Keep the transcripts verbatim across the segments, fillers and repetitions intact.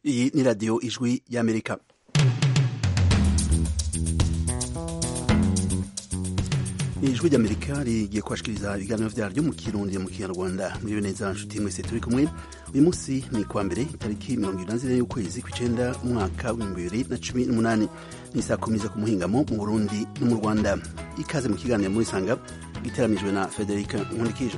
Iyi ni radiyo ijwi y'Amerika. Ijwi ry'Amerika rigiye kubashikiriza ibiganiro vyaryo mu Kirundi mu Kinyarwanda. Muribe neza nshuti mwese turi kumwe. Uyu munsi ni kwa mbere itariki mirongo ibiri na zine y'ukwezi kw'icenda umwaka w'ibihumbi bibiri na cumi n'umunani. Ni saa kumi za ku muhingamo mu Burundi no mu Rwanda. Ikaze mu kiganiro muri Sanga giteranijwe na Frederic Nkundikije.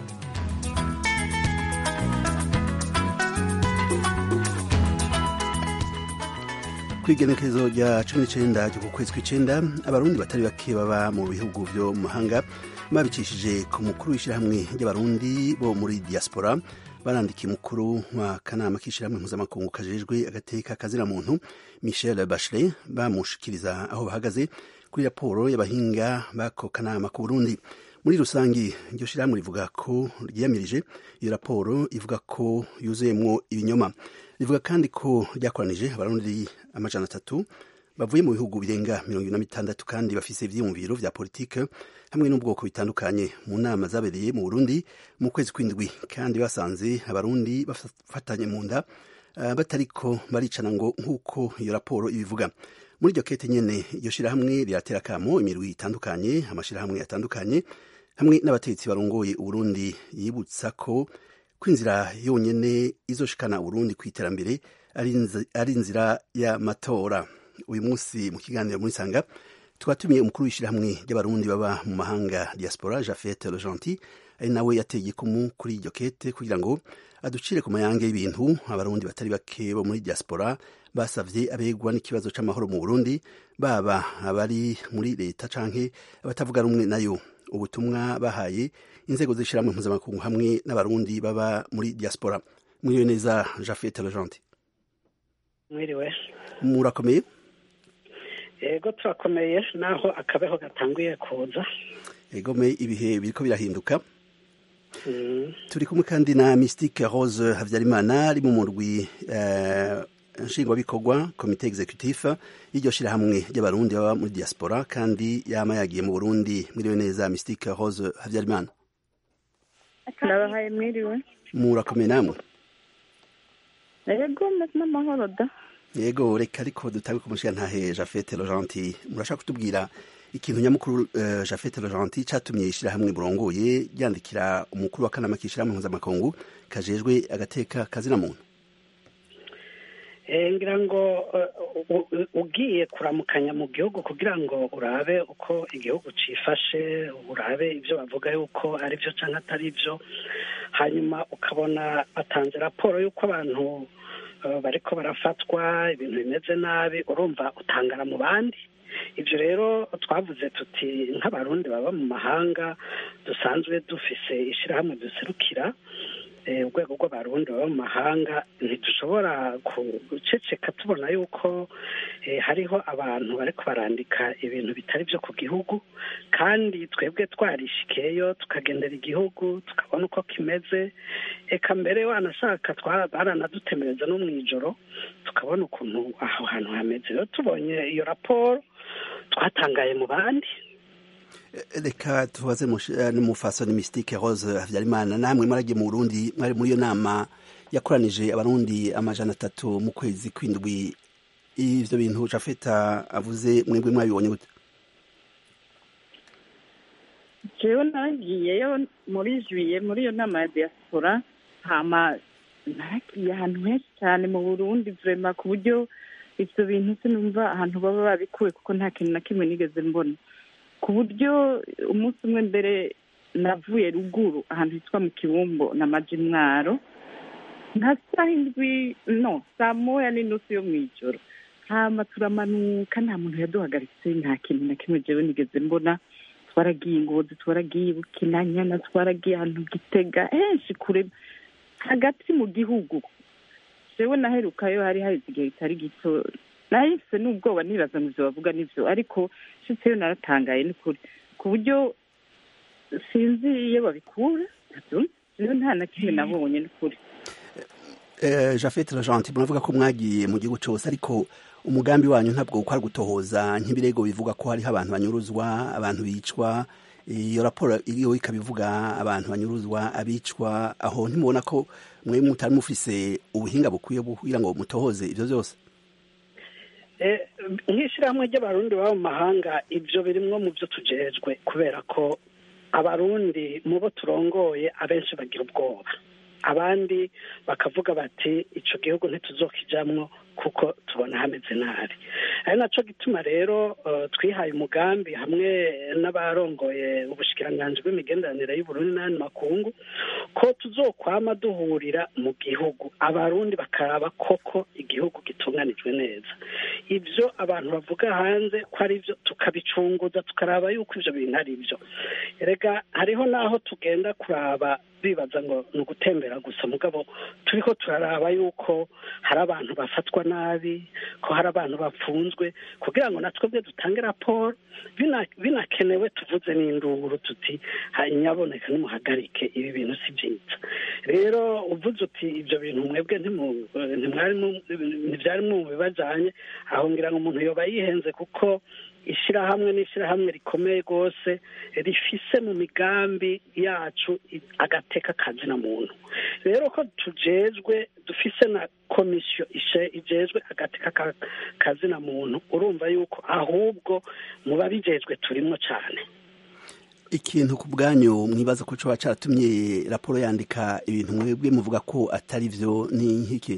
Kwigenekerezo rya cumi n'icenda ryo ku kwezi kw'icenda abarundi batari bake baba mu bihugu vyo mu mahanga babicishije ku mukuru w'ishirahamwe ry'abarundi bo muri diaspora barandikiye umukuru wa kanama k'ishirahamwe mpuzamakungu kajejwe agateka kazira muntu Michelle Bachelet bamushikiriza aho bahagaze kuri raporo y'abahinga bako kanama ku Burundi. Muri rusangi iryo shirahamwe rivuga ko ryiyamirije iyo raporo ivuga ko yuzuyemwo ibinyoma. Rivuga kandi ko ryakoranije abarundi amajana atatu bavuye mu bihugu birenga mirongo ine na bitandatu kandi bafise ivyiyumviro vya politike hamwe n'ubwoko bitandukanye mu nama zabereye mu Burundi mu kwezi kw'indwi, kandi basanze abarundi bafatanye mu nda uh, batariko baricana ngo nk'uko iyo raporo ibivuga. Muri iryo kete nyene iryo shirahamwe riratera kamo imirwi itandukanye, amashirahamwe atandukanye hamwe n'abategetsi barongoye Uburundi yibutsa ko kwinzira yonyene izoshikana Uburundi kw'iterambere ari inzira y'amatora. Uyu munsi mu kiganiro muri Sanga twatumiye umukuru w'ishirahamwe ry'abarundi baba mu mahanga diaspora Japhet Le Gentil, ari nawe yateye igikumu kuri iryo kete kugira ngo aducire ku mayange y'ibintu abarundi batari bake bo muri diaspora basavye abegwa n'ikibazo c'amahoro mu Burundi, baba abari muri leta canke abatavuga rumwe nayo. Ubutumwa bahaye inzego z'ishirahamwe mpuzamakungu hamwe n'abarundi baba muri diaspora. Mwiriwe neza Japhet Le Gentil. Mwiriwe. Murakomeye? Ego turakomeye naho akabeho gatanguye kuza. Ego me ibihe biriko birahinduka. Mm. Turi kumwe kandi na Mystique Rose Havyarimana ari mu murwi uh, nshingwabikorwa komite executif y'iryo shirahamwe ry'abarundi baba muri diaspora kandi yama yagiye mu Burundi. Mwiriwe neza Mystique Rose Havyarimana. Ndabahaye mwiriwe. Murakomeye namwe? Ego n'amahoro da. Yego reka ariko dutabe kumushika ntahe Japhet Le Gentil, murashaka kutubwira ikintu nyamukuru uh, Japhet Le Gentil catumye ishirahamwe burongoye ryandikira umukuru wa kanama k'ishirahamwe mpuzamakungu kajejwe agateka kazina muntu? Eh ngira ngo ugiye kuramukanya mu gihugu kugira ngo urabe uko igihugu cifashe, urabe ivyo bavuga yuko ari byo canke atari byo, hanyuma ukabona atanze raporo yuko abantu bariko barafatwa ibintu bimeze nabi, urumva utangara mu bandi. Ivyo rero twavuze tuti nk'abarundi baba mu mahanga dusanzwe dufise ishirahamwe duserukira urwego rw'abarundi baba mu mahanga, ntidushobora guceceka tubona yuko hariho abantu bariko barandika ibintu bitari byo ku gihugu, kandi twebwe twarishikiyeyo tukagendera igihugu tukabona uko kimeze, eka mbere wanashaka baranadutemereza no mw'ijoro tukabona ukuntu aho hantu hameze. Rero tubonye iyo raporo twatangaye mu bandi. Reka tubaze n'umufasoni Mystique Rose Havyarimana, namwe mwaragiye mu Burundi, mwari muri iyo nama yakoranije abarundi amajana atatu mu kwezi kw'indwi. Ivyo bintu Japhet avuze mwebwe mwabibonye gute? Jewe nagiyeyo muri juillet muri iyo nama ya diaspora, hama nagiye ahantu henshi cyane mu Burundi vraiment ku buryo ivyo bintu sinumva ahantu baba babikuye kuko nta kintu na kimwe nigeze mbona. Ku buryo umunsi umwe mbere navuye ruguru ahantu hitwa mu Kibumbo na Maji Mwaro, nka saa indwi no saa moya n'inusu yo mw'ijoro, hama turamanuka nta muntu yaduhagaritse, nta kintu na kimwe jewe nigeze mbona. Twaragiye Ngozi, twaragiye Bukinanyana, twaragiye ahantu Gitega, henshi kure hagati mu gihugu. Jewe naherukayo hari hari igihe kitari gito, nahise n'ubwoba nibaza ngo ivyo bavuga nivyo, ariko shitseyo naratangaye n'ukuri ku buryo sinzi iyo babikura, rero nta na kimwe nabonye n'ukuri. Eh, Japhet Le Gentil, muravuga ko mwagiye mu gihugu cose, ariko umugambi wanyu ntabwo uko ari gutohoza nk'ibirego bivuga ko hariho abantu banyuruzwa, abantu bicwa, iyo raporo iriho ikabivuga abantu banyuruzwa abicwa aho ntimubona ko mwe mutari mufise ubuhinga bukwiye kugira ngo mutohoze ivyo vyose nk'ishyirahamwe ry'abarundi baba mu mahanga ibyo birimwo mu byo tujejwe kubera ko abarundi mu bo turongoye abenshi bagira ubwoba abandi bakavuga bati icyo gihugu ntituzokijamwo kuko tubona hameze nabi ari nacyo gituma rero twihaye umugambi hamwe n'abarongoye ubushikiranganji bw'imigenderanire y'Uburundi n'andi makungu ko tuzokwama duhurira mu gihugu abarundi bakaraba koko igihugu gitunganijwe neza ibyo abantu bavuga hanze ko ari byo tukabicunguza tukaraba yuko ibyo bintu ari byo erega hariho n'aho tugenda kuraba bibaza ngo ni ugutembera gusa mugabo turiko turaraba yuko hari abantu bafatwa nabi ko hari abantu bapfunzwe kugira ngo natwe bwe dutange raporo binakenewe tuvuze n'induru tuti nyaboneka nimuhagarike ibi bintu si byiza rero uvuze uti ibyo bintu mwebwe ntibyari mu bibajanye aho ngira ngo umuntu yoba yihenze kuko ishyirahamwe n'ishyirahamwe rikomeye rwose rifise mu migambi yacu agateka kazina muntu rero ko tujejwe dufise na komisiyo ijejwe agateka kazina muntu urumva yuko ahubwo mu babijejwe turimo cyane ikintu ku bwanyu mwibaza ko coba caratumye raporo yandika ibintu mwebwe muvuga ko atari vyo ni nk'iki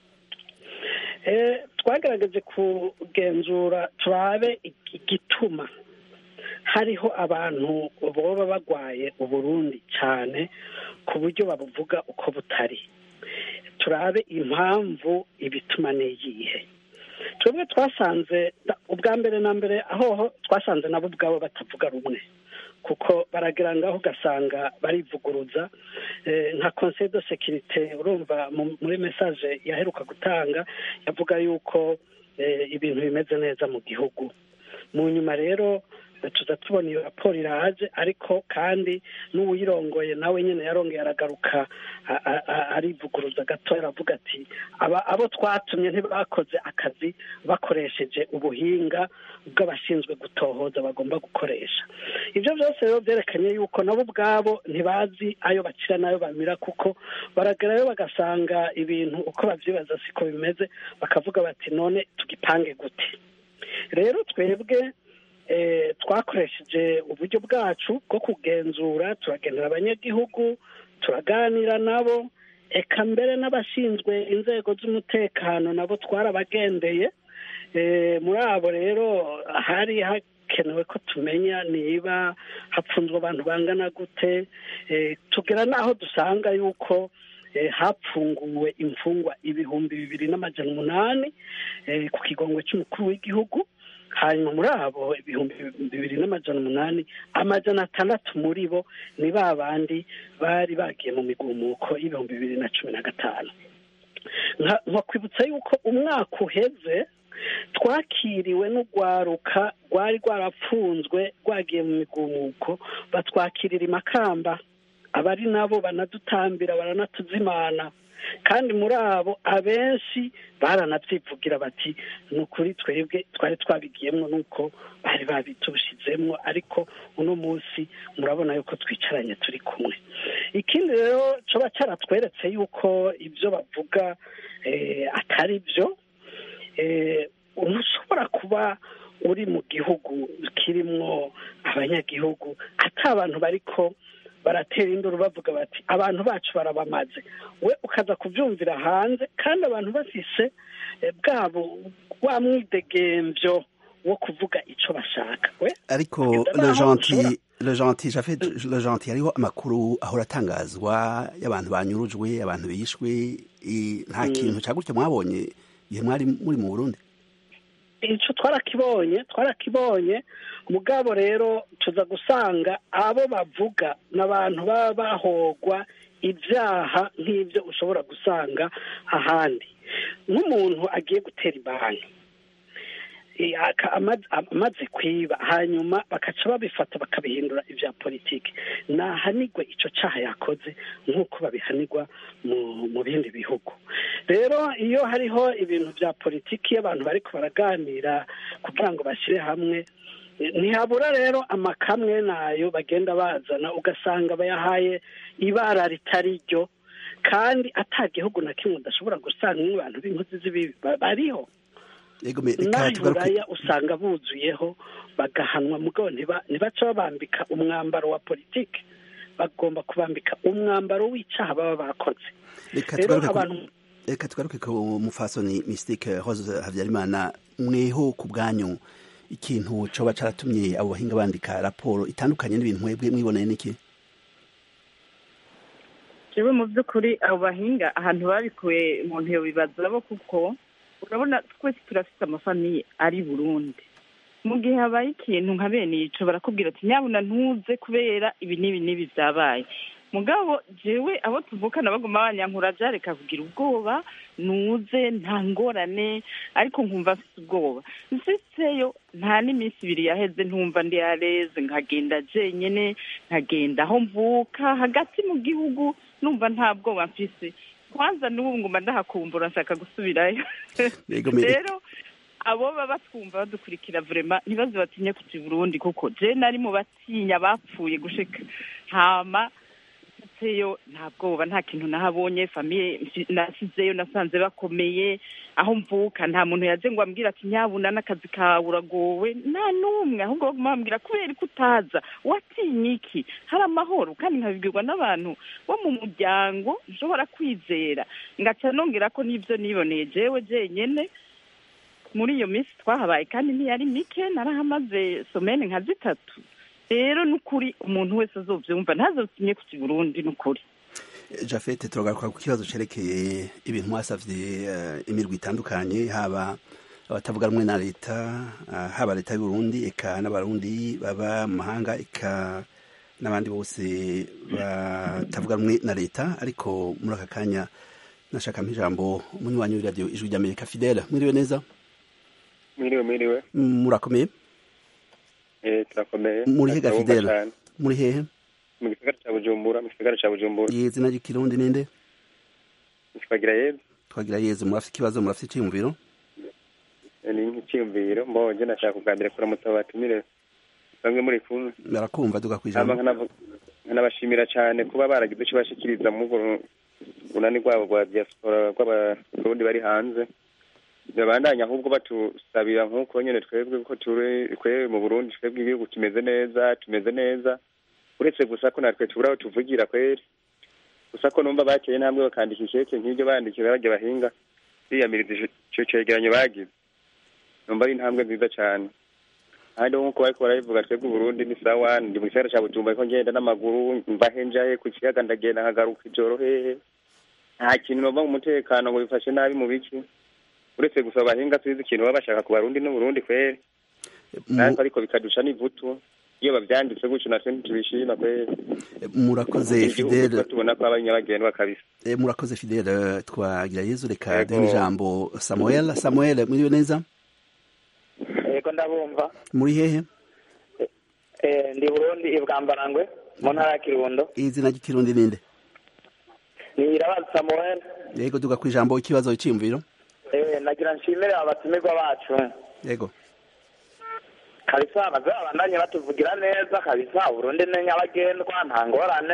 twagerageje kugenzura turabe igituma hariho abantu boba bagwaye Uburundi cyane ku buryo babuvuga uko butari turabe impamvu ibituma n'iyihe twebwe twasanze ubwa mbere na mbere aho twasanze nabo ubwabo batavuga rumwe kuko baragira ngaho ugasanga barivuguruza nka conseil de sécurité urumva muri message yaheruka gutanga yavuga yuko ibintu bimeze neza mu gihugu mu nyuma rero tuza tubona iyo raporo iraje ariko kandi n'uwirongoye nawe nyine yarongeye aragaruka arivuguruza gato aravuga ati abo twatumye ntibakoze akazi bakoresheje ubuhinga bw'abashinzwe gutohoza bagomba gukoresha ibyo byose rero byerekanye yuko nabo ubwabo ntibazi ayo bakira n'ayo bamira kuko baragerayo bagasanga ibintu uko babyibaza siko bimeze bakavuga bati none tugipange gute rero twebwe twakoresheje uburyo bwacu bwo kugenzura turagendera abanyagihugu turaganira nabo eka mbere n'abashinzwe inzego z'umutekano nabo twarabagendeye muri abo rero hari hakenewe ko tumenya niba hapfunzwe abantu bangana gute tugera n'aho dusanga yuko hapfunguwe imfungwa ibihumbi bibiri n'amajana umunani ku kigongwe cy'umukuru w'igihugu hanyuma muri abo ibihumbi bibiri n'amajana umunani amajana atandatu muri bo ni ba bandi bari bagiye mu migumuko y'ibihumbi bibiri na cumi na gatanu nka kwibutsa yuko umwaka uheze twakiriwe n'urwaruka rwari rwarapfunzwe rwagiye mu migumuko batwakirira imakamba abari nabo banadutambira baranatuzimana kandi muri abo abenshi baranabyivugira bati ni ukuri twebwe twari twabigiyemo nuko bari babitushizemo ariko uno munsi murabona yuko twicaranye turi kumwe ikindi rero coba cyaratweretse yuko ibyo bavuga atari byo ushobora kuba uri mu gihugu kirimwo abanyagihugu ati abantu bariko baratera induru bavuga bati abantu bacu barabamaze we ukaza kubyumvira hanze kandi abantu bafise bwabo wa mwidegemvyo wo kuvuga ico bashaka we ariko le gentil le gentil Japhet le gentil hariho amakuru ahora atangazwa y'abantu banyurujwe abantu bishwe nta kintu cyagutse mwabonye igihe mwari muri mu Burundi ico twarakibonye twarakibonye mugabo rero tuza gusanga abo bavuga n'abantu baba bahogwa ibyaha nk'ibyo ushobora gusanga ahandi nk'umuntu agiye gutera ibanki amaze kwiba hanyuma bakaca babifata bakabihindura ibya politiki nahanigwe icyo cyaha yakoze nk'uko babihanirwa mu bindi bihugu rero iyo hariho ibintu bya politiki abantu bariko baraganira kugira ngo bashyire hamwe ntihabura rero amakamwe nayo bagenda bazana ugasanga bayahaye ibara ritari ryo kandi ata gihugu na kimwe udashobora gusanga nk'abantu b'inkozi z'ibibi bariho n'aburaya usanga buzuyeho bagahanwa mugabo ntibaca babambika umwambaro wa politiki bagomba kubambika umwambaro w'icaha baba bakoze rero abantu reka tugaruke ku mufasoni Mystique Rose Habyarimana mweho ku bwanyu ikintu coba caratumye abo bahinga bandika raporo itandukanye n'ibintu mwebwe mwiboneye niki jewe mu by'ukuri abo bahinga ahantu babikuye umuntu yo bibaza bo kuko urabona twese turafite amafamiye ari Burundi mu gihe habaye ikintu nka bene ico barakubwira ati nyabuna ntuze kubera ibi n'ibi n'ibi byabaye mugabo jewe abo tuvukana baguma banyankura byareka kugira ubwoba nuze nta ngorane ariko nkumva afite ubwoba nsiseyo nta n'iminsi ibiri yaheze ntumva ndi yareze nkagenda jenyene nkagenda aho mvuka hagati mu gihugu numva nta bwoba mfise kwanza n'ubu nguma ndahakumbura nshaka gusubirayo rero abo baba twumva badukurikira vraiment ntibaze batinye kuja i Burundi kuko je nari mu batinya bapfuye gushika hama seyo nta bwoba nta kintu nahabonye famiye nasizeyo nasanze bakomeye aho mvuka nta muntu yaje ngo ambwira ati nyabuna n'akazi kawe uragowe nta n'umwe ahubwo bamubwira kubera ko utaza watinye iki hari amahoro kandi nkabibwirwa n'abantu bo mu muryango nshobora kwizera ngaca nongera ko n'ibyo niboneye jewe jenyene muri iyo minsi twahabaye kandi ntiyari mike narahamaze somene nka zitatu rero nukuri umuntu wese azovyumva ntazotinye ku Burundi nukuri Jafete turagaruka ku kibazo cerekeye ibintu mwasavye uh, imirwi itandukanye haba abatavuga rumwe na leta uh, haba leta y'u Burundi eka n'abarundi baba mu mahanga eka n'abandi bose batavuga rumwe na leta ariko muri aka kanya nashaka mpijambo umunywanyi wa radio Ijwi ry'Amerika Fidele mwiriwe neza mwiriwe mwiriwe murakomeye eh turakomeye muri hega Fidele muri hehe mu gisagara ca Bujumbura mu gisagara ca Bujumbura izina ry'ikirundi ninde twagira yezu twagira yezu murafite ikibazo murafite icyumviro ni nk'icyumviro mboje nashaka kugambira kuri mutabatumire bamwe muri kumwe barakumva duga kwijambo nkanabashimira cyane kuba baragize cyo bashikiriza mu bunani rwabo rwa diaspora rw'abarundi bari hanze babandanya ahubwo batusabira nk'uko nyene twebwe ko turi kwe mu Burundi twebwe igihugu kimeze neza tumeze neza uretse gusa ko natwe tuburaho tuvugira kweri gusa ko numva bakeye namwe bakandika ikeke nk'ibyo bandikira bajya bahinga biyamiriza ico cegeranyo bagize numva ari intambwe nziza cyane kandi nk'uko bariko barabivuga twebwe Burundi ni sawa ndi mu gisagara ca Bujumbura ko ngenda n'amaguru mva henjaye ku kiyaga ndagenda nkagaruka ijoro hehe nta kintu nova mu mutekano ngo bifashe nabi mu biki uretse gusa bahinga tuzi ikintu baba bashaka ku Barundi no Burundi kweri nanko ariko bikadusha n'ivutu iyo bavyanditse gutyo natwe ntitubishima kweri murakoze Fidele tubona ko abanyabagendwa kabisa eh murakoze Fidele twagira Yezu reka deni jambo Samuel Samuel mwiriwe neza yego ndabumva muri hehe eh ndi Burundi ibwambarangwe mu ntara ya Kirundo izina ry'ikirundi ninde ni Irabazi Samuel yego duga kwijambo ikibazo cy'imviro eh nagira nshimire abatumirwa bacu yego kabisa bazabandanye batuvugira neza kabisa Burundi ne nyabagendwa nta ngorane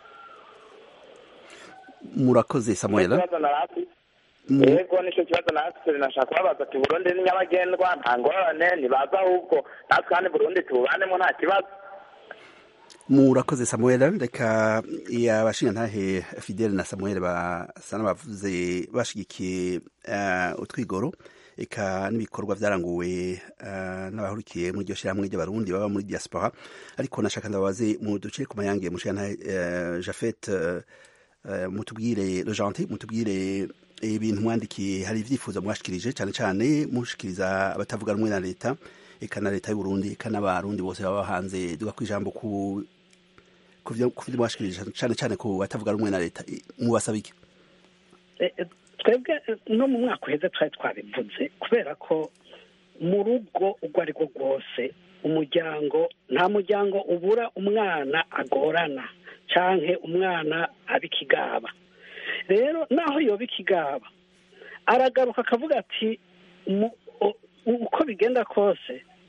murakoze Samuel yego nico kibazo natwe nashaka kubabaza ati Burundi ni nyabagendwa nta ngorane nibaza ahubwo natwe kandi Burundi tubanemo nta kibazo murakoze Samuel reka yabashinga ntahe Fidele na Samuel basana bavuze bashigikiye uh, utwigoro eka n'ibikorwa vyaranguwe uh, n'abahurikiye muri iryo shyirahamwe ry'abarundi baba muri diaspora ariko nashaka ndababaze mu duce ku mayange mushana uh, Jafet uh, uh, mutubwire le gentil mutubwire ibintu mwandikiye hari ivyifuzo mwashikirije cyane cyane mushikiriza abatavuga rumwe na leta eka na leta y'u Burundi eka n'abarundi bose baba hanze duga kwijambo ku kuvyo kuvyo mwashikirije cyane cyane ku batavuga rumwe na leta mubasabike twebwe no mu mwaka uheze twari twabivuze kubera ko mu rugo urwo ari rwo rwose umuryango nta muryango ubura umwana agorana canke umwana abikigaba rero naho yoba ikigaba aragaruka akavuga ati uko bigenda kose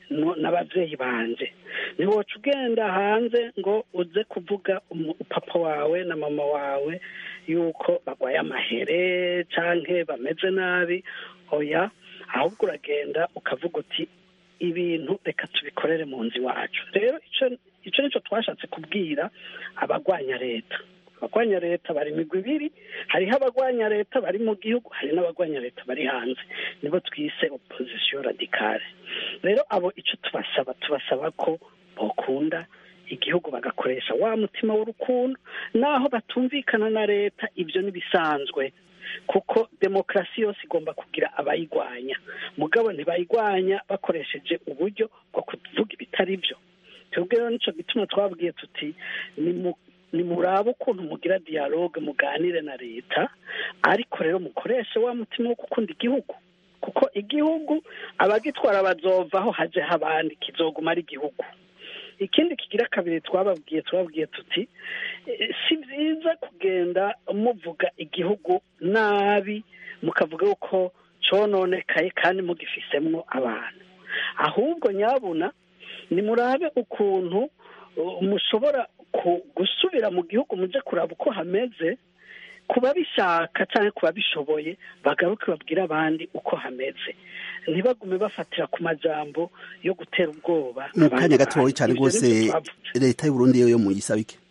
n'ababyeyi banje ntiwoca ugenda hanze ngo uze kuvuga papa wawe na mama wawe yuko barwaye amahere cyangwa bameze nabi oya ahubwo uragenda ukavuga uti ibintu reka tubikorere mu nzu iwacu rero icyo nicyo twashatse kubwira abagwanya leta abagwanya leta bari imigwi ibiri hariho abagwanya leta bari mu gihugu hari n'abagwanya leta bari hanze nibo twise opozisiyo radikale rero abo icyo tubasaba tubasaba ko bakunda igihugu bagakoresha wa mutima w'urukundo naho batumvikana na leta ibyo ntibisanzwe kuko demokarasi yose igomba kugira abayigwanya mugabo ntibayigwanya bakoresheje uburyo bwo kuvuga ibitari byo twebwe rero nicyo gituma twabwiye tuti ni murabe ukuntu mugira dialogue muganire na leta ariko rero mukoreshe wa mutima wo gukunda igihugu kuko igihugu abagitwara bazovaho haje habandi kizoguma ari igihugu ikindi kigira kabiri twababwiye twababwiye tuti si byiza kugenda muvuga igihugu nabi mukavuga uko cononekaye kandi mugifisemwo abantu ahubwo nyabuna ni murabe ukuntu mushobora gusubira mu gihugu muje kuraba uko hameze kuba bishaka cyangwa kuba bishoboye bagaruke babwira abandi uko hameze ntibagume bafatira ku majambo yo gutera ubwoba mu kanya gatoya cyane rwose leta y'u Burundi yo muyisaba iki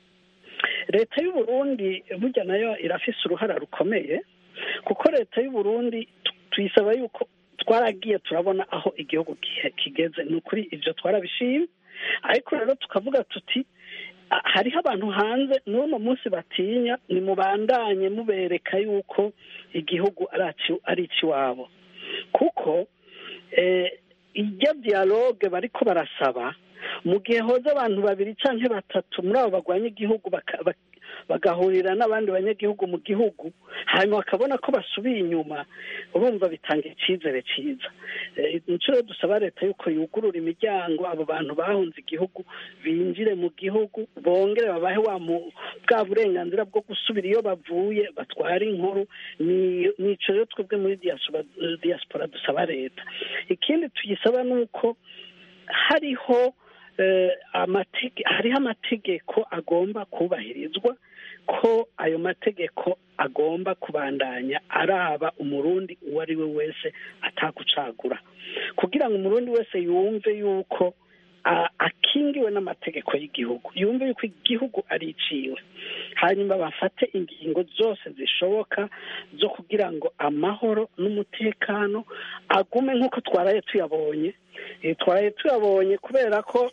leta y'u Burundi burya nayo irafise uruhara rukomeye kuko leta y'u Burundi tuyisaba yuko twaragiye turabona aho igihugu kigeze ni ukuri ibyo twarabishimye ariko rero tukavuga tuti hariho abantu hanze n'uno munsi batinya ni mubandanye mubereka yuko igihugu ari ikiwabo kuko ijya dialogue bariko barasaba mu gihe hoza abantu babiri canke batatu muri abo bagwanya igihugu bagahurira n'abandi banyagihugu mu gihugu hanyuma bakabona ko basubiye inyuma urumva bitanga icyizere cyiza inshuro dusaba leta yuko yugurura imiryango abo bantu bahunze igihugu binjire mu gihugu bongere babahe wa bwa burenganzira bwo gusubira iyo bavuye batwara inkuru nico rero twebwe muri diaspora dusaba leta ikindi tuyisaba ni uko hariho hariho amategeko agomba kubahirizwa ko ayo mategeko agomba kubandanya araba umurundi uwo ari we wese atagucagura kugira ngo umurundi wese yumve yuko akingiwe n'amategeko y'igihugu yumve yuko igihugu ari iciwe hanyuma bafate ingingo zose zishoboka zo kugira ngo amahoro n'umutekano agume nk'uko twaraye tuyabonye twaraye tuyabonye kubera ko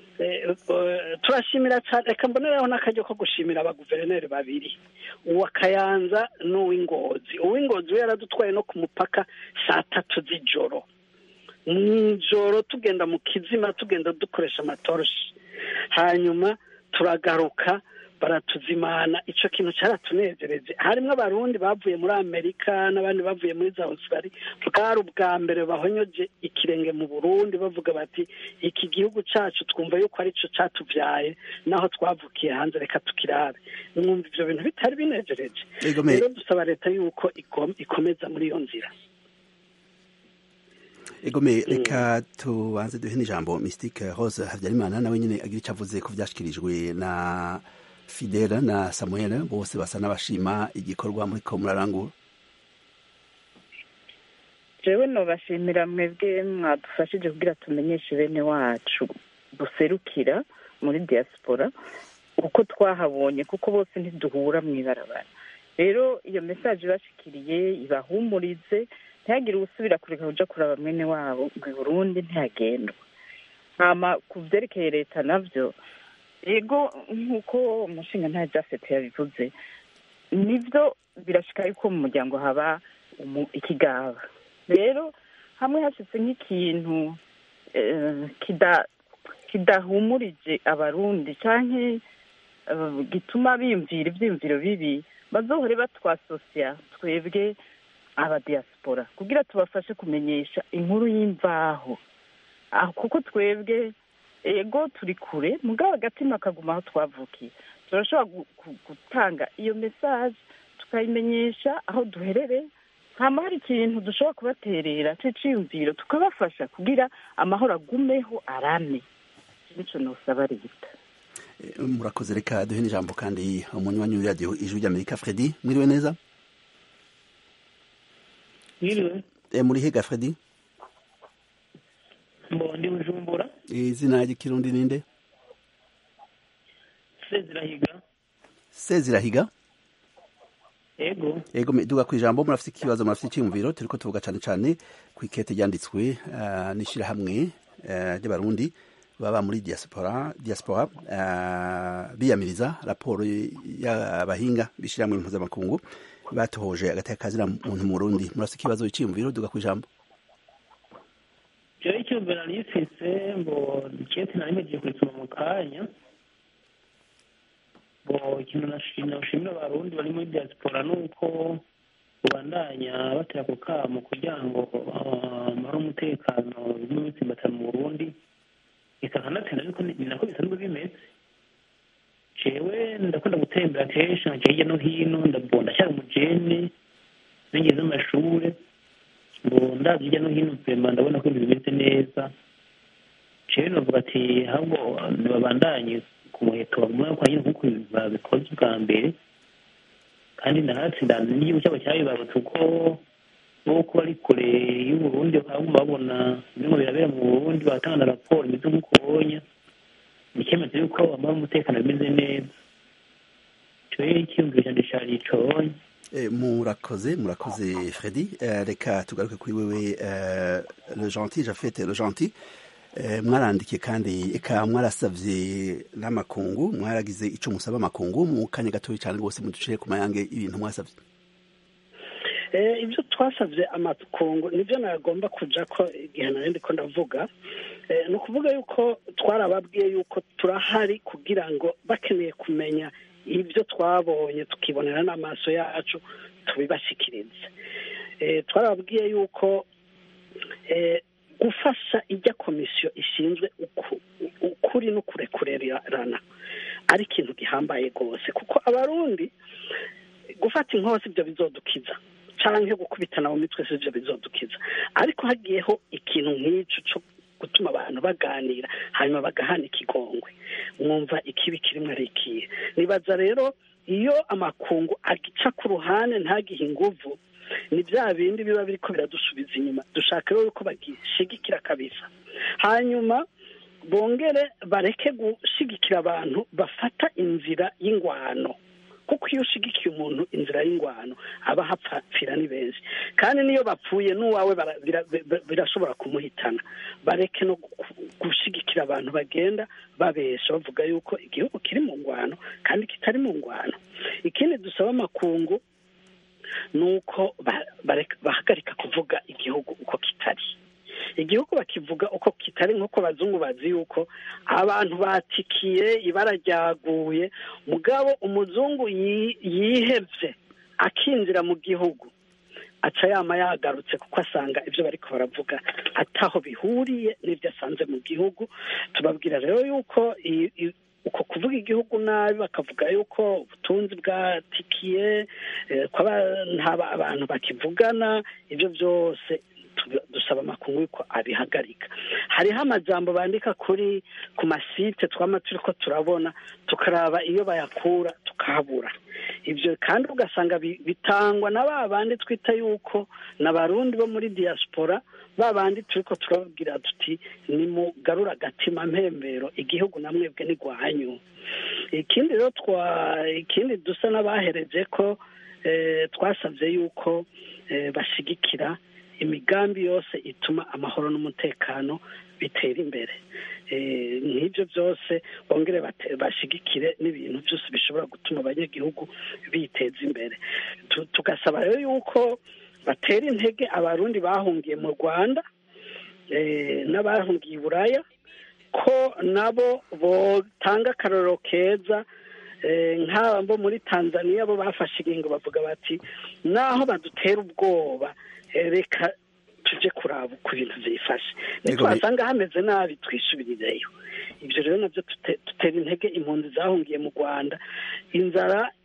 turashimira cyane reka mboneraho n'akaryo ko gushimira abaguverineri babiri uwa Kayanza n'uw'Ingozi uw'Ingozi we yaradutwaye no ku mupaka saa tatu z'ijoro mw'ijoro tugenda mu kizima tugenda dukoresha amatoroshi hanyuma turagaruka baratuzimana icyo kintu cyaratunezereje harimo abarundi bavuye muri Amerika n'abandi bavuye muri za Australia bwari ubwa mbere bahonyoje ikirenge mu Burundi bavuga bati iki gihugu cyacu twumva yuko ari cyo cyatuvyaye naho twavukiye hanze reka tukirabe mwumva ivyo bintu bitari binejereje rero dusaba leta yuko ikomeza muri iyo nzira egome reka tubanze duhe n'ijambo Mystique Rose Habyarimana nawe nyine agira icyo avuze ko vyashikirijwe na Fidela na Samuel bose basa n'abashima igikorwa muri ko murarangura jewe no bashimira mwebwe mwadufashije kugira tumenyeshe bene wacu duserukira muri diaspora uko twahabonye kuko bose ntiduhura mw'ibarabara rero iyo message bashikiriye ibahumurize ntihagire usubira kureka kuja kuraba mwene wabo mu Burundi ntihagendwa hama kuvyerekeye leta navyo ego nk'uko umushinga nta Jafete yabivuze nivyo birashika yuko mu muryango haba ikigaba rero hamwe hashitse nk'ikintu kidahumurije abarundi canke gituma biyumvira ivyiyumviro bibi bazohore batwasosya twebwe aba diaspora kugira tubafashe kumenyesha inkuru y'imvaho kuko twebwe ego turi kure mugabo agatima kaguma aho twavukiye turashobora gutanga iyo message tukayimenyesha aho duherere hama hari ikintu dushobora kubaterera c'iciyumviro tukabafasha kugira amahoro agumeho arame nico nosaba leta. Murakoze, reka duhe n'ijambo kandi umunywanyi w'iradiyo ijwi ry'Amerika Fredy. Mwiriwe neza? Mwiriwe. E, muri hega Fredy? Mbo ndi Bujumbura. Izina ry'ikirundi ninde? Sezirahiga. Sezirahiga? Ego. Ego, duga kwijambo. Murafite ikibazo, murafite icyumviro, turiko tuvuga cyane cyane ku ikete ryanditswe uh, n'ishira hamwe uh, ry'abarundi baba muri diaspora diaspora uh, biyamiriza raporo y'abahinga bishira mu mpuzamakungu batohoje agateka kazira muntu mu Burundi. Murafite ikibazo cy'imviro, duga kwijambo. Jewe icyumviro nifise ngo ikete nari meje kurisoma mu kanya. Bo ikintu nashimira abarundi bari muri diaspora nuko ubandanya batera ku kamo kugira ngo amahoro umutekano n'ubutsimbatana mu Burundi ikanatsinda, ariko ni nako bisanzwe bimeze. Jewe ndakunda gutembera kenshi nkaja hirya no hino, ndabona cyari umujene nigeze amashure, ngo ndazi hirya no hino pema ndabona ko ibintu bimeze neza. Jewe novuga ati ahubwo babandanye ku muheto baguma kwa nyine nk'uko babikoze bwa mbere, kandi ndahatsinda n'igihugu cyabo cyabibarutse uko nuko bari kure y'u Burundi bakaguma babona ibintu birabera mu Burundi, batanga raporo imeze nk'uko ubonye nikemeze yuko amahoro umutekano bimeze neza. Cyo icyumviro cyane cyari iconye. E, murakoze murakoze Fredy. Uh, reka tugaruke kuri wewe uh, le gentil Japhet le gentil. Uh, mwarandikiye kandi eka mwarasavye n'amakungu, mwaragize ico musaba amakungu mu kanya gatoyi cyane rwose muducire ku mayange ibintu mwasavye. Eh, ibyo twasavye amakungu nivyo nagomba kuja ko igihe narindi ko ndavuga. Eh, no kuvuga yuko twarababwiye yuko turahari kugira ngo bakeneye kumenya ibyo twabonye tukibonera n'amaso yacu tubibashikirize. Eh, twarababwiye yuko eh, gufasha ijya komisiyo ishinzwe uku, ukuri no kurekurerana ari ikintu gihambaye gose, kuko abarundi gufata inkosi ibyo bizodukiza canke gukubitana mu mitwe sivyo bizodukiza, ariko hagiyeho ikintu nk'ico cyo gutuma abantu baganira hanyuma bagahana ikigongwe, mwumva ikibi kirimwe ari ikihe. Nibaza rero iyo amakungu agica ku ruhande ntagihe inguvu, ni bya bindi biba biriko biradusubiza inyuma. Dushaka rero ko bagishigikira kabisa, hanyuma bongere bareke gushigikira abantu bafata inzira y'ingwano, kuko iyo ushigikiye umuntu inzira y'ingwano aba hapfira ni benshi, kandi niyo bapfuye n'uwawe birashobora kumuhitana. Bareke no gushigikira abantu bagenda babesha bavuga yuko igihugu kiri mu ngwano kandi kitari mu ngwano. Ikindi dusaba amakungu nuko bahagarika kuvuga igihugu uko kitari. Igihugu bakivuga uko kitari nk'uko bazungu bazi yuko abantu batikiye ibara ryaguye, mugabo umuzungu yihevye akinjira mu gihugu aca yama yagarutse, kuko asanga ibyo bariko baravuga ataho bihuriye n'ibyo asanze mu gihugu. Tubabwira rero yuko uko kuvuga igihugu nabi, bakavuga yuko ubutunzi bwatikiye, ko ntaba abantu bakivugana, ibyo byose dusaba amakungu yuko abihagarika. Hariho amajambo bandika kuri ku masite twama turiko turabona, tukaraba iyo bayakura tukahabura. Ibyo kandi ugasanga bitangwa na ba bandi twita yuko n'abarundi bo muri diaspora, ba bandi turiko turabwira tuti ni mugarura agatima mpembero, igihugu namwebwe ni gwanyu. Ikindi rero twa ikindi dusa n'abahereje ko eh, twasavye yuko eh, bashigikira imigambi yose ituma amahoro n'umutekano bitera imbere. Eh, nk'ibyo byose bongere bashigikire n'ibintu byose bishobora gutuma abanyagihugu biteza imbere. Tugasaba rero yuko batera intege abarundi bahungiye mu Rwanda eh, n'abahungiye i Buraya, ko nabo botanga akarorero keza. Eh, nk'aba bo muri Tanzania bo bafashe ingingo bavuga bati naho badutera ubwoba, reka tuje kuraba uko ibintu byifashe, nitwasanga hameze nabi twisubirireyo. Ibyo rero nabyo tutera intege impunzi zahungiye mu Rwanda. Inzara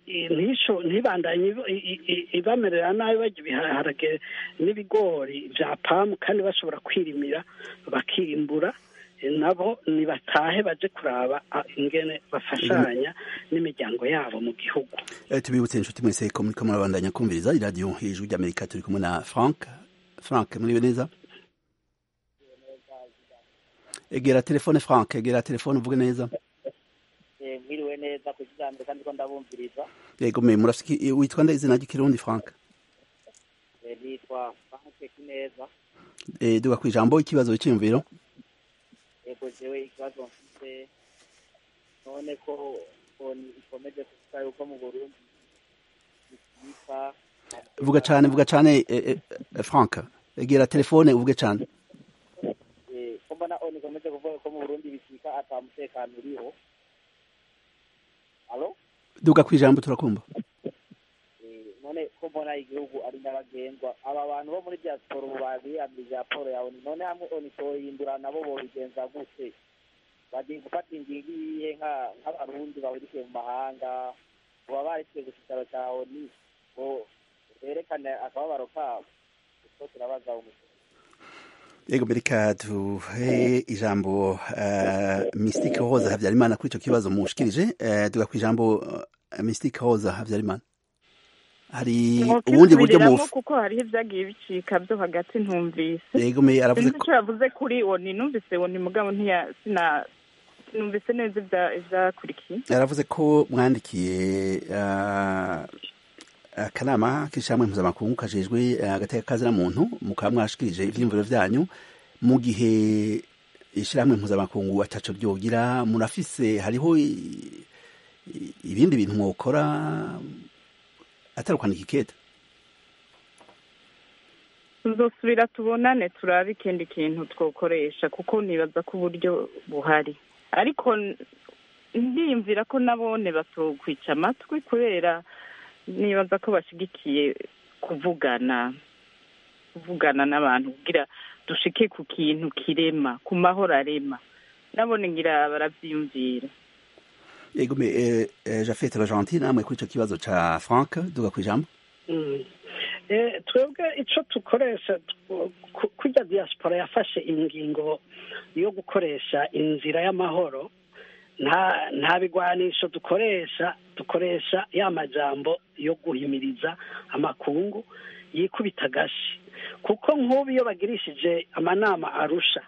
ntibandanye ibamerera nabi bajya ibiharage n'ibigori bya pamu kandi bashobora kwirimira bakimbura nabo nibatahe baje kuraba ingene bafashanya n'imiryango yabo mu gihugu. Tubibutse inshuti mwese ko muriko murabandanya kumviriza iradiyo Ijwi ry'Amerika, turi kumwe na Frank. Frank, muriwe neza? Egera telefone Frank, egera telefone uvuge neza. Eh, mwiriwe neza ku kijambo kandi ko ndabumviriza. Yego me murafiki witwa nda izina ry'ikirundi Frank? Eh, nitwa Frank Kineza. Eh, duga kwijambo ikibazo cy'imviro. Yego jewe ikibazo mfite none ko ikomeje kuvuga yuko mu Burundi vuga cyane vuga cyane eh, eh, Frank egera telefone uvuge cyane. Eh, ko mbona oni ikomeje kuvuga ko mu Burundi bisika atamutekano uriho. Allo? Duga kwijambo turakumva. Eh, none ko mbona igihugu ari n'abagendwa aba bantu bo muri diaspora babi amije aporo yawe none hamwe oni to yindura nabo bo bigenza gute? Bagiye gufata ingingo yihe nka nk'abarundi bahurikiye mu mahanga baba baretse gushikara cyawo ni ngo berekane akababaro kabo ko turabaza umuco. Yego Amerika duhe ijambo uh, Mystique Rose Habyarimana kuri ico kibazo mushikirije uh, duga kwijambo uh, Mystique Rose Habyarimana. Hari ubundi buryo mu kuko hari ivyagiye bicika byo hagati ntumvise. Yego me aravuze ko yavuze kuri oni numvise oni mugabo ntiya sina numvise neza ibya ivyakurikiye. Yaravuze ko mwandikiye uh, akanama k'ishamwe mpuzamakungu kajejwe agateka kazina muntu mukaba mwashikirije ivyimviro vyanyu mu gihe ishyirahamwe mpuzamakungu ataco byogira murafise hariho ibindi bintu mwokora atari kwandika ikete. Tuzosubira tubonane turabe ikindi kintu twokoresha kuko nibaza ko uburyo buhari ariko ndiyumvira ko nabone batokwica amatwi kubera nibaza ko bashigikiye kuvugana kuvugana n'abantu kugira dushike ku kintu kirema ku mahoro arema nabone ngira baravyiyumvira. Yego me eh, eh, Jafet Argentine amwe kuri ico kibazo ca Frank duga kwijambo. Mm. Eh twebwe ico tukoresha kujya diaspora yafashe ingingo yo gukoresha inzira y'amahoro nta nta bigwanisho dukoresha dukoresha ya majambo yo guhimiriza amakungu yikubita gashi kuko nk'ubu iyo bagirishije amanama Arusha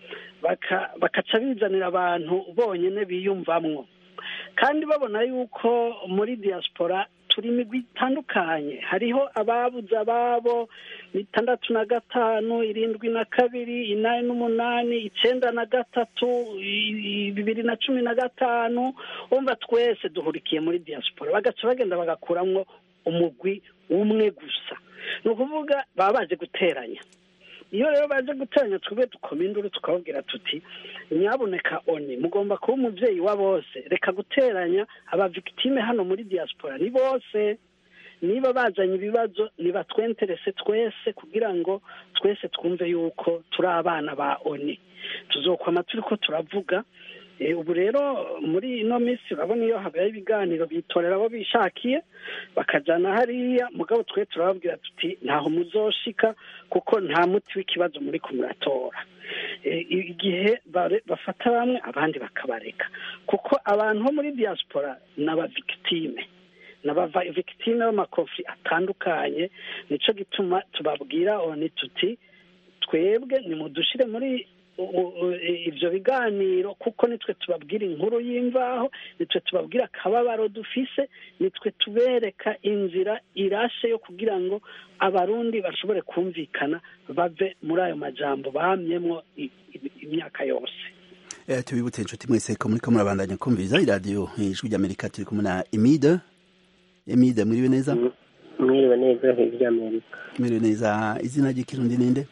baka bakaca bizanira abantu bonyene biyumvamwo kandi babona yuko muri diaspora turi imigwi itandukanye hariho ababuze ababo bitandatu na gatanu irindwi na kabiri inani n'umunani icenda na gatatu bibiri na cumi na gatanu umva twese duhurikiye muri diaspora bagaca bagenda bagakuramwo umugwi umwe gusa ni ukuvuga baba baje guteranya. Iyo rero baje guteranya twebwe dukoma induru tukababwira tuti nyaboneka oni mugomba kuba umuvyeyi wa bose reka guteranya aba victime hano muri diaspora ni bose niba bazanye ibibazo niba twenterese twese kugira ngo twese twumve yuko turi abana ba oni tuzokwama turiko turavuga. E, ubu rero muri ino minsi urabona iyo habaye ibiganiro bitorera abo bishakiye bakajana hariya mugabo twe turababwira tuti ntaho muzoshika kuko nta muti w'ikibazo muri kumuratora. E, igihe bafata bamwe abandi bakabareka kuko abantu bo muri diaspora n'aba victime n'aba victime b'amakofi atandukanye nico gituma tubabwira oni tuti twebwe nimudushire muri ivyo biganiro kuko nitwe tubabwira inkuru y'imvaho nitwe tubabwira akababaro dufise nitwe tubereka inzira irashe yo kugira ngo abarundi bashobore kumvikana bave muri ayo majambo bamyemwo imyaka yose. Eh tubibutse inshuti mwese ko muri ko murabandanya kumviriza iradiyo Ijwi ry'Amerika turi kumwe na Emide. Emide muriwe neza? Mwiriwe neza Ijwi ry'Amerika. Mwiriwe neza izina ry'ikirundi ninde?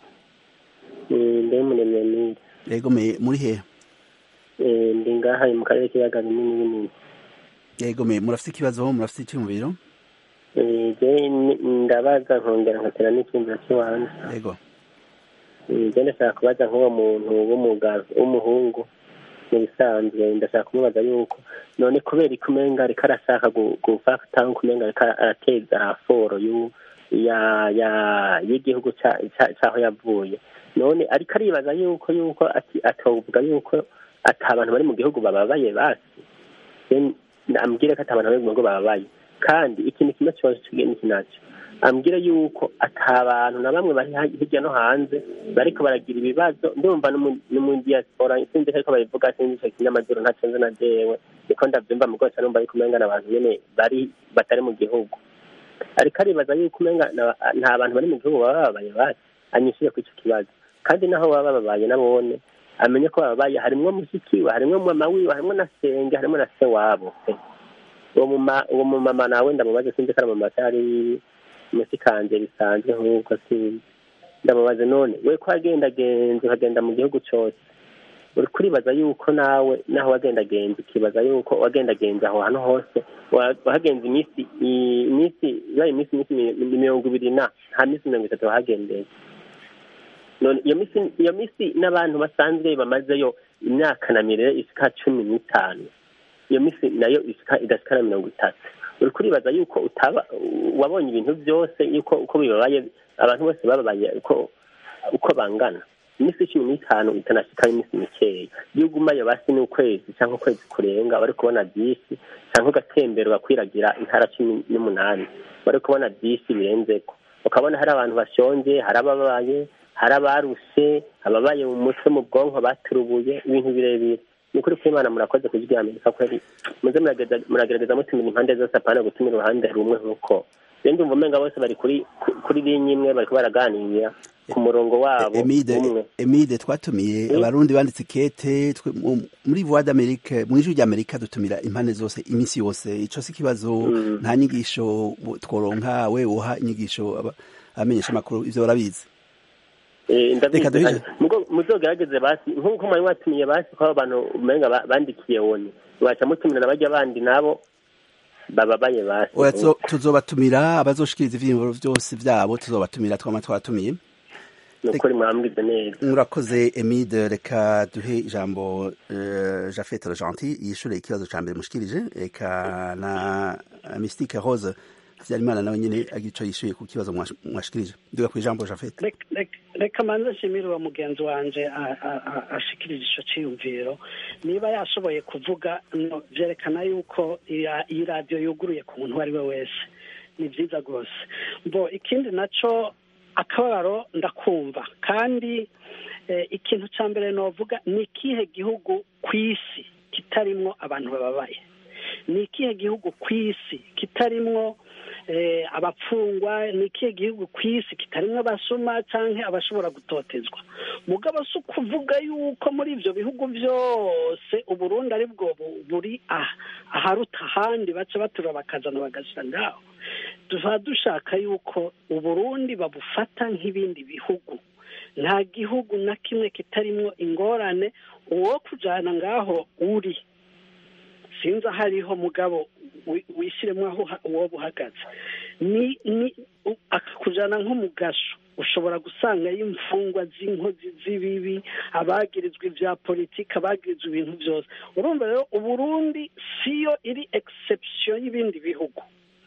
Ndi Munyenyezi. Yego me muri he? Eh ndi ngaha mu karere k'iyaga binini binini. Yego me murafite ikibazo murafite icyumviro? Eh je ndabaza nkongera nkatera n'icyumviro cy'wanjye. Yego. Eh je ndashaka kubaza nk'uwo muntu w'umugabo w'umuhungu mu bisanzwe ndashaka kumubaza yuko none kubera iki umenga ariko arashaka gufata nk'umenga ariko arateza raporo ya ya y'igihugu cyaho yavuye none ariko aribaza yuko yuko atovuga yuko ati abantu bari mu gihugu bababaye basi ambwire ko ati abantu bari mu gihugu bababaye kandi ikintu kimwe cyose n'iki nacyo ambwire yuko ata bantu na bamwe bari hirya no hanze bariko baragira ibibazo ndumva no mu diaspora sinzi ko babivuga sinzi ko kinyamaduru ntacyo nzi na jewe niko ndabyumva mu rwose numva ariko umenga n'abantu nyene bari batari mu gihugu ariko aribaza yuko umenga nta bantu bari mu gihugu baba bababaye basi anyishyure ku icyo kibazo kandi naho baba bababaye nabone amenye ko bababaye harimwo mushikiwe harimwo mama wiwe harimwo na senge harimwo na se wabo uwo mumama nawe ndamubaze sinzi ko ari mama cyari musikanje bisanzwe nk'uko si ndamubaze none we ko agendagenze ukagenda mu gihugu cyose uri kuribaza yuko nawe naho wagendagenze ukibaza yuko wagendagenze aho hantu hose wahagenze iminsi iminsi ibaye iminsi mirongo ibiri na nta minsi mirongo itatu wahagendeye none iyo minsi iyo minsi n'abantu basanzwe bamazeyo imyaka na mirire isika cumi n'itanu iyo minsi nayo isika idasika na mirongo itatu uri kuribaza yuko utaba wabonye ibintu byose yuko uko bibabaye abantu bose bababaye uko uko bangana iminsi cumi n'itanu itanashika iminsi mikeya iyo ugumayo basi n'ukwezi cyangwa ukwezi kurenga bari kubona byinshi cyangwa ugatembera ugakwiragira intara cumi n'umunani bari kubona byinshi birenzeko ukabona hari abantu bashonje hari ababaye hari abarushe ababaye mu mutwe mu bwonko baturubuye ibintu birebire ni kuri kw'Imana murakoze kugira Amerika kweri muze muragerageza mutumira impande zose apana gutumira uruhande rumwe nk'uko rero ndumva umenga bose bari kuri kuri linye imwe bari baraganira ku murongo wabo umwe Emide twatumiye abarundi banditse kete muri Voix d'Amerique mu ijwi ry'Amerika dutumira impande zose iminsi yose ico si kibazo nta nyigisho tworonka we uha inyigisho amenyesha makuru ivyo barabizi muzogerageze basi nk'uko mwari watumiye basi ko abantu umenga bandikiye wone waca mutumira n'abajya bandi nabo bababaye basi tuzobatumira abazoshikiriza ivyiyumviro vyose vyabo tuzobatumira twama twatumiye nukuri mwambwize neza murakoze Emide reka duhe ijambo Jafet Gentil yishure ikibazo ca mbere mushikirije eka na Mystique Rose Vyarimana nawe nyene agico yishuye ku kibazo mwashikirije duga ku ijambo Jafet reka manze nshimire wa mugenzi wanje ashikirije ico ciyumviro niba yashoboye kuvuga no vyerekana yuko iyi radio yuguruye ku muntu wari we wese ni vyiza gose mbo ikindi naco akabaro ndakumva kandi ikintu ca mbere novuga ni ikihe gihugu kw'isi kitarimwo abantu bababaye ni ikihe gihugu kw'isi kitarimwo abapfungwa ni ikihe gihugu kw'isi kitarimwo abasuma canke abashobora gutotezwa mugabo si ukuvuga yuko muri ivyo bihugu vyose uburundi ari bwo buri aharuta ahandi baca batura bakazana bagashira ngaho tuba dushaka yuko uburundi babufata nk'ibindi bihugu nta gihugu na kimwe kitarimwo ingorane uwo kujana ngaho uri sinza hariho mugabo wishyiremo aho uwo buhagaze ni ni akakujana nko mu gasho ushobora gusanga y'imfungwa z'inkozi z'ibibi abagirizwa ivya politika abagirizwa ibintu byose urumva rero uburundi siyo iri exception y'ibindi bihugu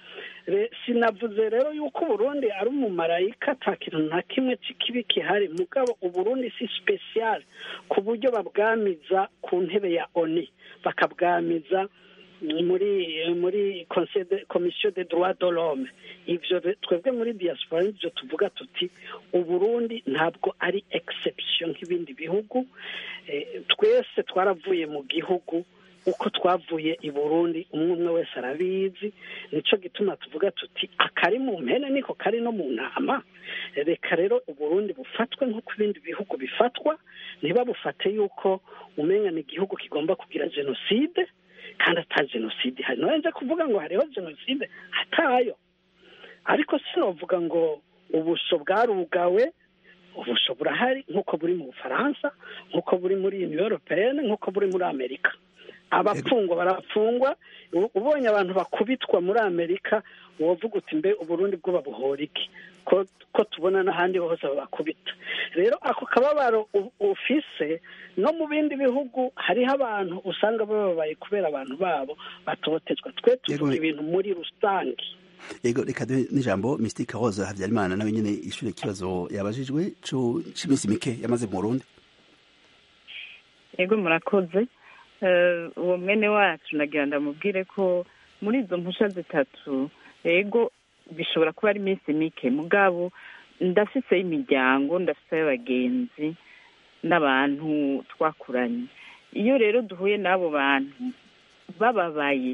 sinavuze rero yuko uburundi ari umumarayika ata kintu nta kimwe kibi kihari mugabo uburundi si special ku buryo babwamiza ku ntebe ya oni bakabwamiza muri muri commission des droits de l'homme ivyo twebwe muri diaspora ivyo tuvuga tuti uburundi ntabwo ari exception nk'ibindi bihugu twese twaravuye mu gihugu uko twavuye i Burundi umwe umwe wese arabizi nico gituma tuvuga tuti akari mu mpene niko kari no mu ntama reka rero uburundi bufatwe nk'uko ibindi bihugu bifatwa niba bufate yuko umenya ni igihugu kigomba kugira genocide kandi ata genocide hari noenze kuvuga ngo hariho genocide hatayo ariko sinovuga ngo ubusho bwarugawe ubusho burahari nk'uko buri mu Bufaransa nk'uko buri muri Union Européenne nk'uko buri muri Amerika abapfungwa barapfungwa ubonye abantu bakubitwa muri Amerika wovuga uti mbe uburundi bwo babuhora iki ko ko tubona n'ahandi hose bakubita rero ako kababaro ufise no mu bindi bihugu hariho abantu usanga bababaye kubera abantu babo batotezwa. Twe tuvuga ibintu muri rusange. Yego, reka duhe n'ijambo Mystique Rose Habyarimana nawe nyene ishure ikibazo yabajijwe co c'iminsi mike yamaze mu Burundi. Yego, murakoze. Uwo mwene wacu nagira ndamubwire ko muri izo mpusha zitatu yego bishobora kuba ari iminsi mike, mugabo ndafise imiryango, ndafise abagenzi n'abantu twakuranye. Iyo rero duhuye n'abo bantu bababaye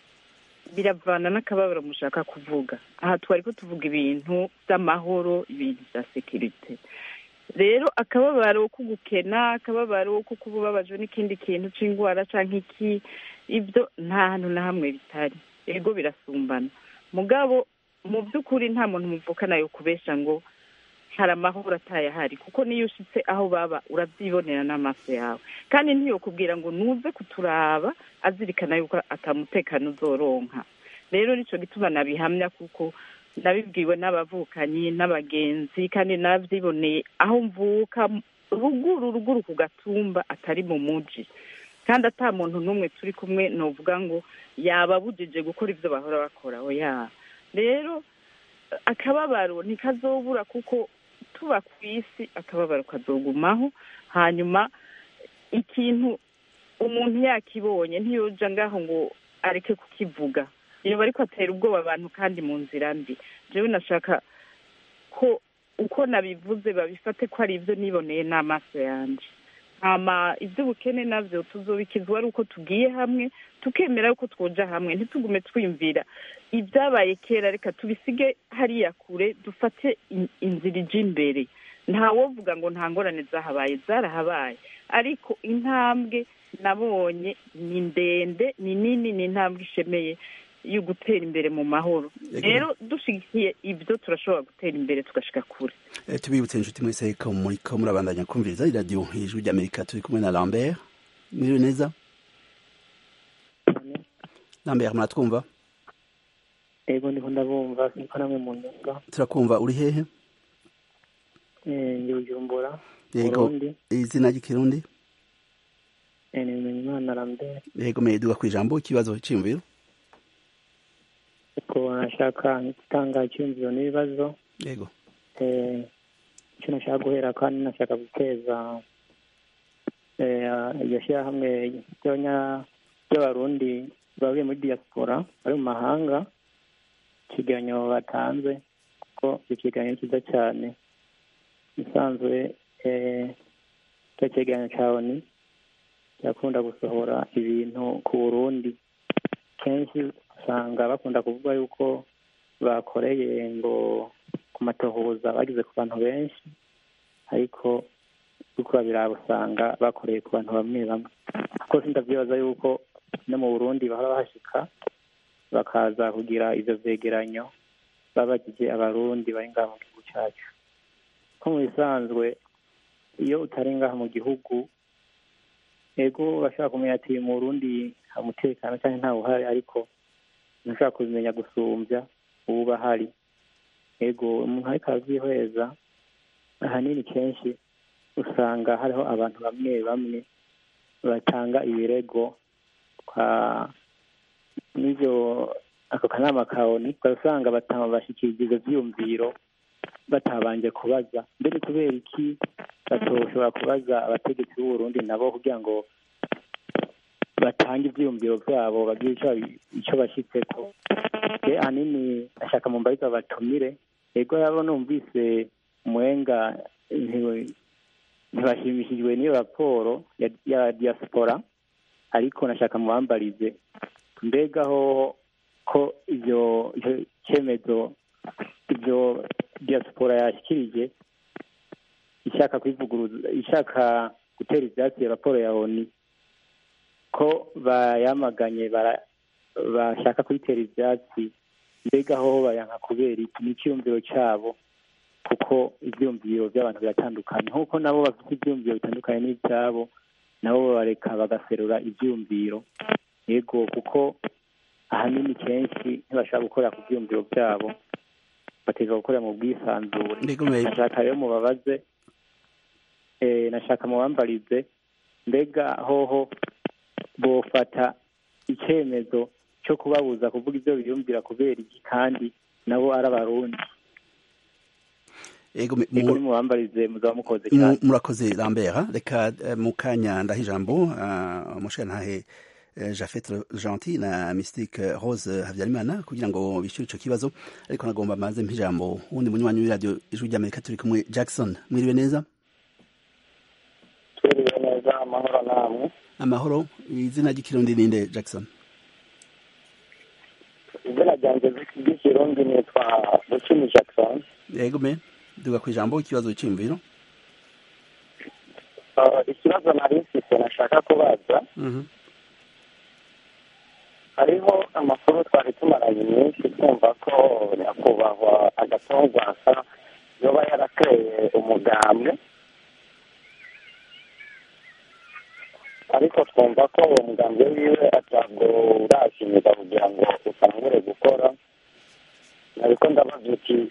biravana n'akababaro mushaka kuvuga. Aha twari ko tuvuga ibintu by'amahoro, ibintu bya sekirite. Rero akababaro ko gukena, akababaro ko kuba ubabajwe n'ikindi kintu c'ingwara canke iki, ibyo nta hantu na hamwe bitari. Ego birasumbana. Mugabo mu by'ukuri nta muntu muvukana yo kubesha ngo hari amahoro atayahari, kuko niyo ushitse aho baba urabyibonera n'amaso yawe, kandi ntiyo kubwira ngo nuze kuturaba azirikana yuko atamutekano uzoronka. Rero nico gituma nabihamya, kuko nabibwiwe n'abavukanyi n'abagenzi, kandi navyiboneye aho mvuka ruguru ruguru ku gatumba atari mu muji, kandi ata muntu n'umwe turi kumwe novuga ngo yababujije gukora ivyo bahora bakora. Oya, rero akababaro ntikazobura, kuko tuba ku isi akababaro kazogumaho. Hanyuma ikintu umuntu yakibonye ntiyoja ngaho ngo areke kukivuga, iyo bariko atera ubwoba abantu kandi mu nzira mbi. Jewe nashaka ko uko nabivuze babifate ko ari ivyo niboneye n'amaso yanje. Hama ivy'ubukene navyo tuzobikizwa ari uko tugiye hamwe, tukemera yuko twoja hamwe, ntitugume twiyumvira ibyabaye kera, reka tubisige hariya kure, dufate inzira ije imbere. Ntawovuga ngo nta ngorane zahabaye, zarahabaye, ariko intambwe nabonye ni ndende, ni nini, ni intambwe ishemeye yo gutera imbere mu mahoro. Rero dushigikiye ibyo turashobora gutera imbere tugashika kure. E, tubibutse inshuti mwese ko muri ko murabandanya kumviriza iradiyo Ijwi ry'Amerika. Turi kumwe na Lambert. Mwiriwe neza Lambert, muratwumva? Ego ndiko ndabumva, niko namwe mu nyunga. Turakumva. Uri hehe? Eh, ndi Bujumbura. Yego, izina ry'ikirundi? Eh, ni Imana Lambert. Yego, meduga kwijambo ikibazo cy'imviro. Ko nashaka gutanga icyumviro n'ibibazo. Yego. Eh, icyo nashaka guhera kandi nashaka guteza eh yashya hamwe y'abanya y'abarundi bavuye muri diaspora bari mu mahanga, ikiganiro batanze ko ikiganiro cyiza cyane. Isanzwe eh cyo kiganiro cyawe ni yakunda gusohora ibintu ku Burundi. Kenshi usanga bakunda kuvuga yuko bakoreye ngo ku matohoza bagize ku bantu benshi, ariko uko babiraba usanga bakoreye ku bantu bamwe bamwe. Kuko sindavyibaza yuko no mu Burundi bahora bahashika bakaza kugira ivyo vyegeranyo babagize abarundi bari ngaha mu gihugu cyacu. Ko mu bisanzwe iyo utari ngaha mu gihugu, ego bashaka kumenya ati mu Burundi ha umutekano cyangwa nta uhari, ariko ntushaka kubimenya gusumbya ubu bahari. Ego umuntu ariko avyihweza, ahanini kenshi usanga hariho abantu bamwe bamwe batanga ibirego kwa n'ivyo ako kanama kaoni, usanga batama bashikiriza ivyo vyumviro batabanje kubaza mbere kubera iki batoshobora kubaza abategetsi b'u Burundi nabo kugira ngo batanga ivyumviro vyabo bagire ico bashitseko. E ahanini ashaka mu mbariza batumire. Ego yabo numvise mwenga ntibashimishijwe n'iyo raporo ya, ya diaspora, ariko nashaka mubambarize mbega ho ko ivyo cyemezo ivyo diaspora yashikirije ishaka kwivuguruza, ishaka gutera ivyatsi ya raporo ya O N U ko bayamaganye bashaka kwitera ivyatsi, mbega ho bayanka kubera iki? N'icyumviro cyabo, kuko ivyumviro by'abantu biratandukanye, nk'uko nabo bafite ivyumviro bitandukanye n'ibyabo, nabo bareka bagaserura ivyumviro. Yego, kuko ahanini kenshi ntibashaka gukora ku vyumviro byabo, bateza gukora mu bwisanzure. Nashaka rero mubabaze nashaka mubambarize mbega hoho bofata icyemezo cyo kubabuza kuvuga ibyo biyumvira kubera iki kandi nabo ari abarundi. Ego mubambarize muzaba mukoze cyane. Murakoze Lambert, reka mu kanya ndaha ijambo umushirantahe Japhet Gentil na Mystique Rose Havyarimana kugira ngo bishyure ico kibazo, ariko nagomba maze mpijambo wundi munywanyi w'iradio Ijwi ry'Amerika turi kumwe. Jackson, mwiriwe neza? Twiriwe neza, amahoro namwe. Amahoro. Izina ry'ikirundi ninde Jackson? Izina ryanje ry'ikirundi nitwa Bucumi Jackson. Yego me duga ku ijambo ikibazo cy'imviro. Uh, ikibazo nari mfite nashaka kubaza. Mhm. Hariho amakuru twari tumaranye iminsi twumva ko nyakubahwa Agatongwasa yoba yarateye umugambwe, ariko twumva ko uwo mugambwe wiwe atabwo urashimika kugira ngo utangure gukora. Ariko ndabaza uti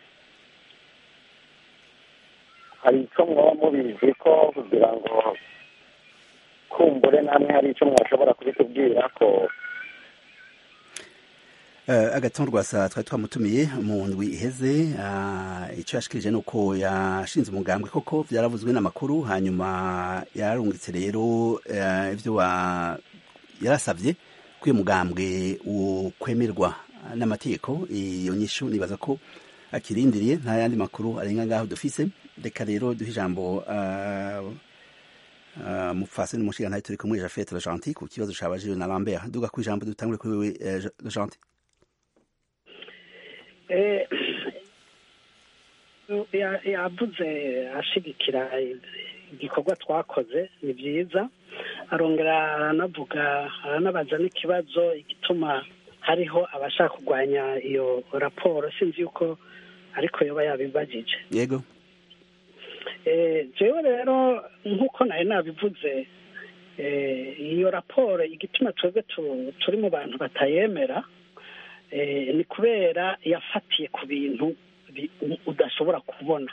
hari icyo mwaba mubizi ko kugira ngo kumbure namwe hari icyo mwashobora kubitubwira ko. Uh, Agatongwasa twari twamutumiye mu ndwi iheze, uh, icyo yashikirije nuko yashinze umugambwe koko vyaravuzwe n'amakuru, hanyuma yararungitse rero uh, ivyo yarasavye ko uyu mugambwe ukwemerwa n'amategeko. Iyo nyishu nibaza ko akirindiriye, nta yandi makuru arenga ngaho dufise. Reka rero duhe ijambo uh, uh, mufase n'umushirantahe turi kumwe Japhet Gentil ku kibazo cabajijwe na Lambert. Duga ku ijambo dutangure kuri wewe uh, Gentil. yavuze ashigikira igikorwa twakoze, ni byiza. Arongera aranavuga aranabaza n'ikibazo igituma hariho abashaka kurwanya iyo raporo, sinzi yuko ariko yoba yabibajije. Yego. jewe rero nk'uko nari nabivuze, iyo raporo igituma twebwe turi mu bantu batayemera ni kubera yafatiye ku bintu udashobora kubona.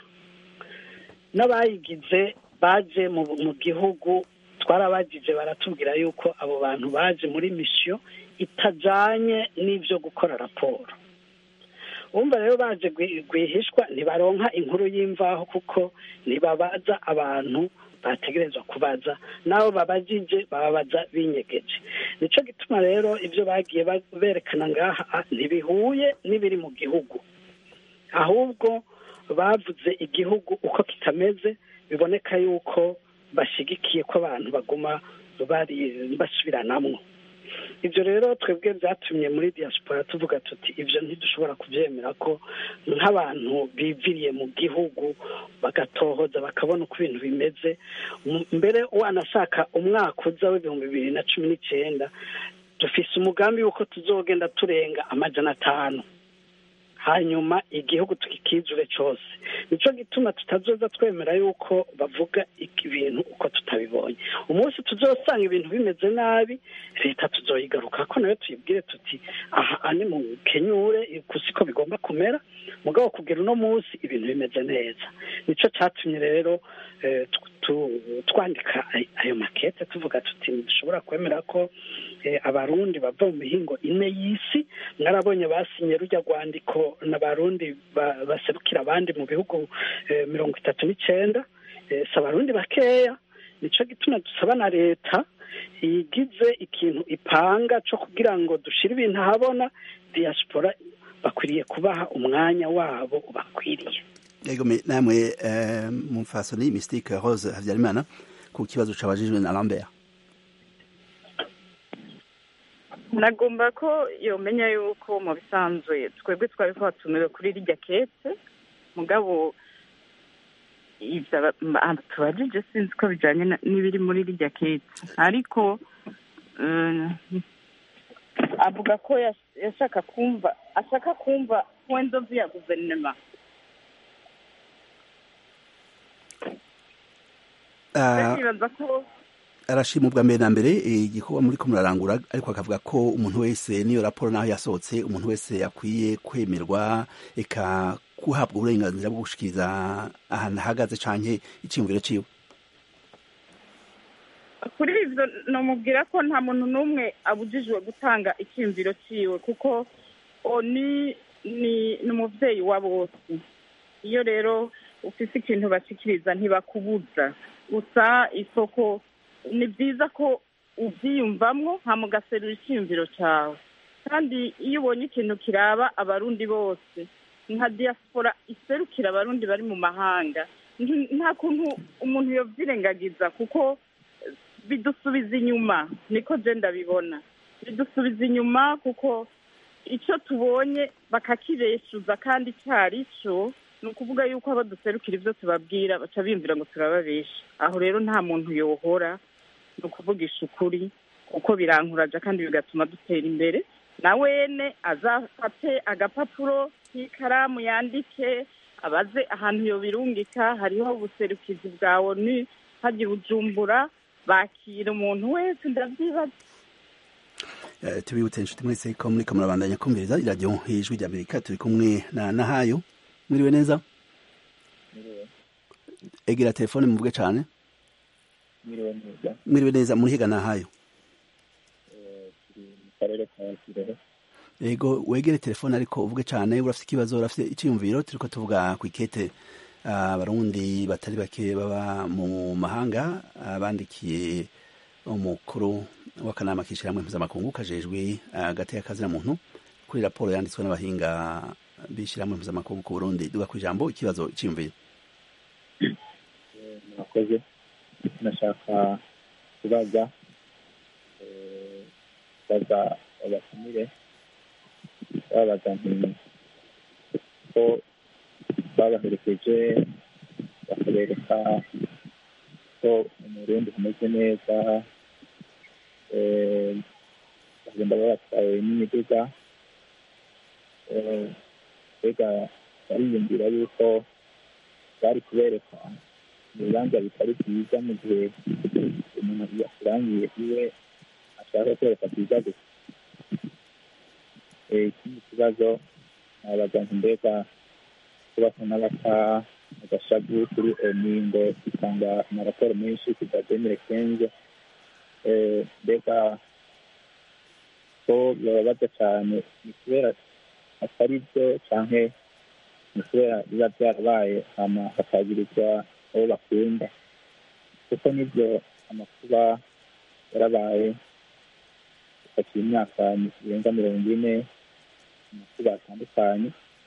N'abayigize baje mu gihugu twarabagije, baratubwira yuko abo bantu baje muri misiyo itajanye n'ivyo gukora raporo. Umva rero baje gwihishwa, ntibaronka inkuru y'imvaho kuko ntibabaza abantu bategerezwa kubaza, nabo babajije bababaza binyegeje. Nico gituma rero ivyo bagiye berekana ngaha ntibihuye n'ibiri mu gihugu, ahubwo bavuze igihugu uko kitameze. Biboneka yuko bashigikiye ko abantu baguma bari basubiranamwo. Ivyo rero twebwe byatumye muri diaspora tuvuga tuti ivyo ntidushobora kuvyemera ko nk'abantu biviriye mu gihugu bagatohoza bakabona uko ibintu bimeze. Mbere wanashaka umwaka uza w'ibihumbi bibiri na cumi n'icenda dufise umugambi yuko tuzogenda turenga amajana atanu, hanyuma igihugu tukikizure cyose. Nico gituma tutazoza twemera yuko bavuga ibintu uko tutabibonye. Umunsi tuzosanga ibintu bimeze nabi, leta tuzoyigaruka ko nayo tuyibwire tuti aha ane mu kenyure kusiko bigomba kumera, mugabo kugera uno munsi ibintu bimeze neza. Nico catumye rero eh, twandika ayo makete tuvuga tuti dushobora kwemera ko eh, abarundi bava mu mihingo ine y'isi. Mwarabonye basinye rujya rwandiko n'abarundi baserukira abandi mu bihugu eh, mirongo itatu n'icenda. Eh, si abarundi bakeya. Nico gituma dusaba na leta igize ikintu ipanga cyo kugira ngo dushire ibintu ahabona, diaspora bakwiriye kubaha umwanya wabo bakwiriye. Yego namwe uh, mumfasoni Mystique Rose Havyarimana ku kibazo cabajijwe na Lambert. Nagomba ko yomenya yuko mu bisanzwe twebwe twari twatumiwe kuri rijya kete, mugabo ivyo tubajije sinzi ko bijanye n'ibiri muri rijya kete, ariko um, avuga ko yashaka kumva ashaka kumva point of view ya guverinoma. arashima ubwa mbere na mbere igikorwa muri ko murarangura, ariko akavuga ko umuntu wese niyo raporo naho yasohotse umuntu wese yakwiye kwemerwa eka kuhabwa uburenganzira bwo gushikiriza ahantu ahagaze canke iciyumviro ciwe. kuri ivyo nomubwira ko nta muntu n'umwe abujijwe gutanga icyiyumviro ciwe kuko oni ni ni umuvyeyi wa bose. Iyo rero ufise ikintu bashikiriza ntibakubuza, gusa isoko ni byiza ko uvyiyumvamwo hama ugaserura icyiyumviro cawe, kandi iyo ubonye ikintu kiraba abarundi bose nka diaspora iserukira abarundi bari mu mahanga, nta kuntu umuntu yovyirengagiza kuko bidusubiza inyuma. Niko je ndabibona, bidusubiza inyuma kuko icyo tubonye bakakibeshuza kandi cyari cyo, ni ukuvuga yuko abo duserukira ibyo tubabwira baca bimvira ngo turababesha. Aho rero nta muntu yohora, ni ukuvugisha ukuri kuko birankuraje kandi bigatuma dutera imbere. Na wene azafate agapapuro k'ikaramu yandike, abaze ahantu yobirungika. Hariho ubuserukizi bwa ONU hagiye Bujumbura, bakira umuntu wese ndavyibaza. tubibutse inshuti mwese ko muri kamurabandanya kumviriza iradiyo ijwi rya Amerika. Turi kumwe na Nahayo. Mwiriwe neza? Egera telefone muvuge cyane. Mwiriwe neza. Mwiriwe neza. Muri higa Nahayo? mu karere ka Kirehe. Yego, wegere telefone ariko uvuge cyane. Urafite ikibazo, urafite icyiyumviro? Turiko tuvuga ku ikete abarundi batari bake baba mu mahanga bandikiye umukuru w'akanama k'ishyirahamwe mpuzamakungu kajejwe hagati y'akazi na muntu kuri raporo yanditswe n'abahinga b'ishyirahamwe mpuzamakungu ku Burundi. Duga ku ijambo, ikibazo cyiyumviro. Murakoze. Nashaka kubaza baza abatumire babaza nti ko babaherekeje bakabereka ko umurundi hameze neza, bagenda babatwaye n'imiduga, mbega bariyumvira yuko bari kubereka ibibanza bitari byiza mu gihe umuntu yakurangiye iwe ashaka kwereka byiza gusa. Ikindi kibazo nabaza nti mbega kubasa n'abata agashabu kuri ONU ngo itanga amaraporo menshi kuva demire kenze, mbega ko bababaza cyane ni kubera atari byo canke ni kubera biba byarabaye hama hakagirizwa abo bakunda, kuko nibyo amakuba yarabaye hakiri imyaka irenga mirongo ine, amakuba atandukanye,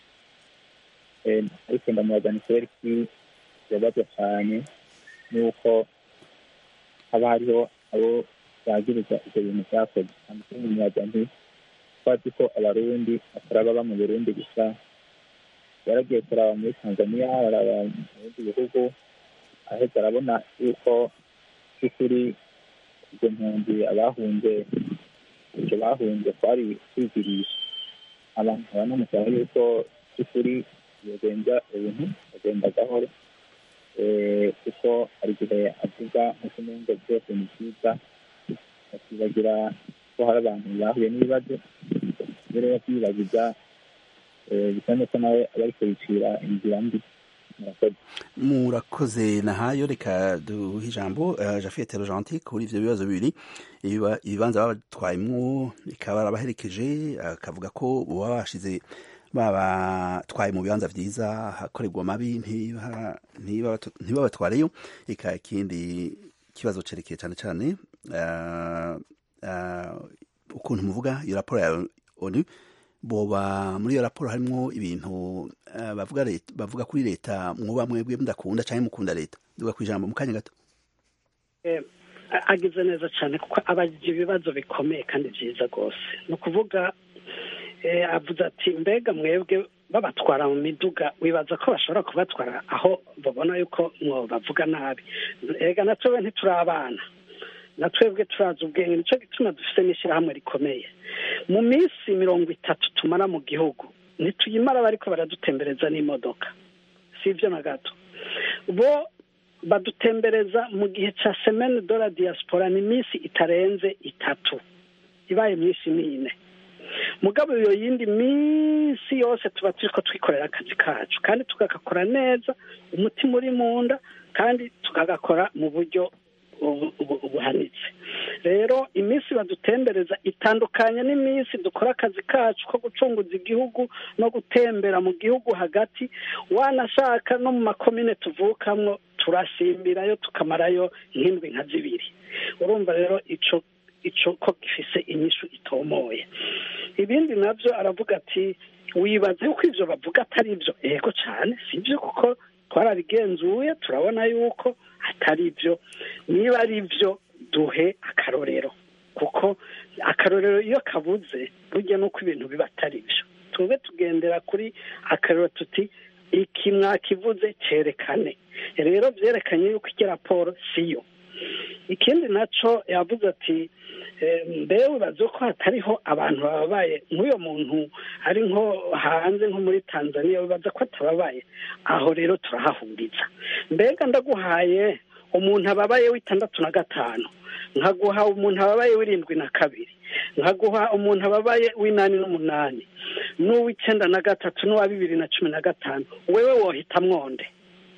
ariko ndamubaza ni kubera iki yabaza cyane nuko haba hariho abo bagiriza ibyo bintu byakoze. Ndamubaza nti twazi ko abarundi atari ababa mu Burundi gusa, yaragiye kuraba muri Tanzania, baraba mu bindi bihugu, aheza arabona yuko by'ukuri izo mpunzi abahunze icyo bahunze kwari kwigirisha. Abantu banamusaba yuko by'ukuri yogenza ibintu agenda gahoro, kuko hari igihe avuga nk'uko umengo byose ni byiza, akibagira ko hari abantu bahuye n'ibibazo, rero bakyibagiza bisa n'uko nawe aba ariko yicira inzira mbi. Murakoze Nahayo. Reka duhe ijambo Japhet Rogentil kuri ivyo bibazo bibiri. Ibibanza babatwayemwo ikaba barabaherekeje, akavuga ko baba bashize babatwaye mu bibanza vyiza hakorerwa mabi ntibabatwareyo. Eka ikindi kibazo cerekeye cyane cyane ukuntu muvuga iyo raporo ya ONU, boba muri iyo raporo harimo ibintu bavuga leta bavuga kuri leta mwoba mwebwe mudakunda cyangwa mukunda leta. Duga ku ijambo mu kanya gato. Agize neza cyane kuko abagira ibibazo bikomeye kandi byiza rwose. Ni ukuvuga avuze ati mbega mwebwe babatwara mu miduga, wibaza ko bashobora kubatwara aho babona yuko mwo bavuga nabi. Ega natwe ntituri abana, natwebwe turazi ubwenge, nicyo gituma dufite n'ishyirahamwe rikomeye. Mu minsi mirongo itatu tumara mu gihugu ntituyimara bariko baradutembereza n'imodoka, si ibyo na gato. Bo badutembereza mu gihe ca semaine de la diaspora ni minsi itarenze itatu, ibaye myinshi n'ine. Mugabo iyo yindi minsi yose tuba turiko twikorera akazi kacu, kandi tukagakora neza, umutima uri mu nda, kandi tukagakora mu buryo buhanitse. Rero iminsi badutembereza itandukanye n'iminsi dukora akazi kacu ko gucunguza igihugu no gutembera mu gihugu hagati, wanashaka no mu makomine tuvukamwo turasimbirayo tukamarayo nk'indwi nka zibiri. Urumva rero ico ico ko gifise inyishu itomoye. Ibindi navyo aravuga ati wibaze yuko ivyo bavuga atari ivyo. Ego cane sivyo, kuko twarabigenzuye turabona yuko atari ivyo. Niba ari ivyo duhe akarorero, kuko akarorero iyo kabuze burya nuko ibintu biba atari ivyo. Tube tugendera kuri akarorero tuti iki mwakivuze cerekane. Rero vyerekanye yuko iki raporo siyo. Ikindi naco yavuze ati mbe wibaze ko hatariho abantu bababaye nk'uyo muntu ari nko hanze nko muri Tanzania, wibaza ko atababaye. Aho rero turahahuriza. Mbega ndaguhaye umuntu ababaye w'itandatu na gatanu, nkaguha umuntu ababaye w'irindwi na kabiri, nkaguha umuntu ababaye w'inani n'umunani, n'uw'icenda na gatatu, n'uwa bibiri na cumi na gatanu, wewe wohita mwonde?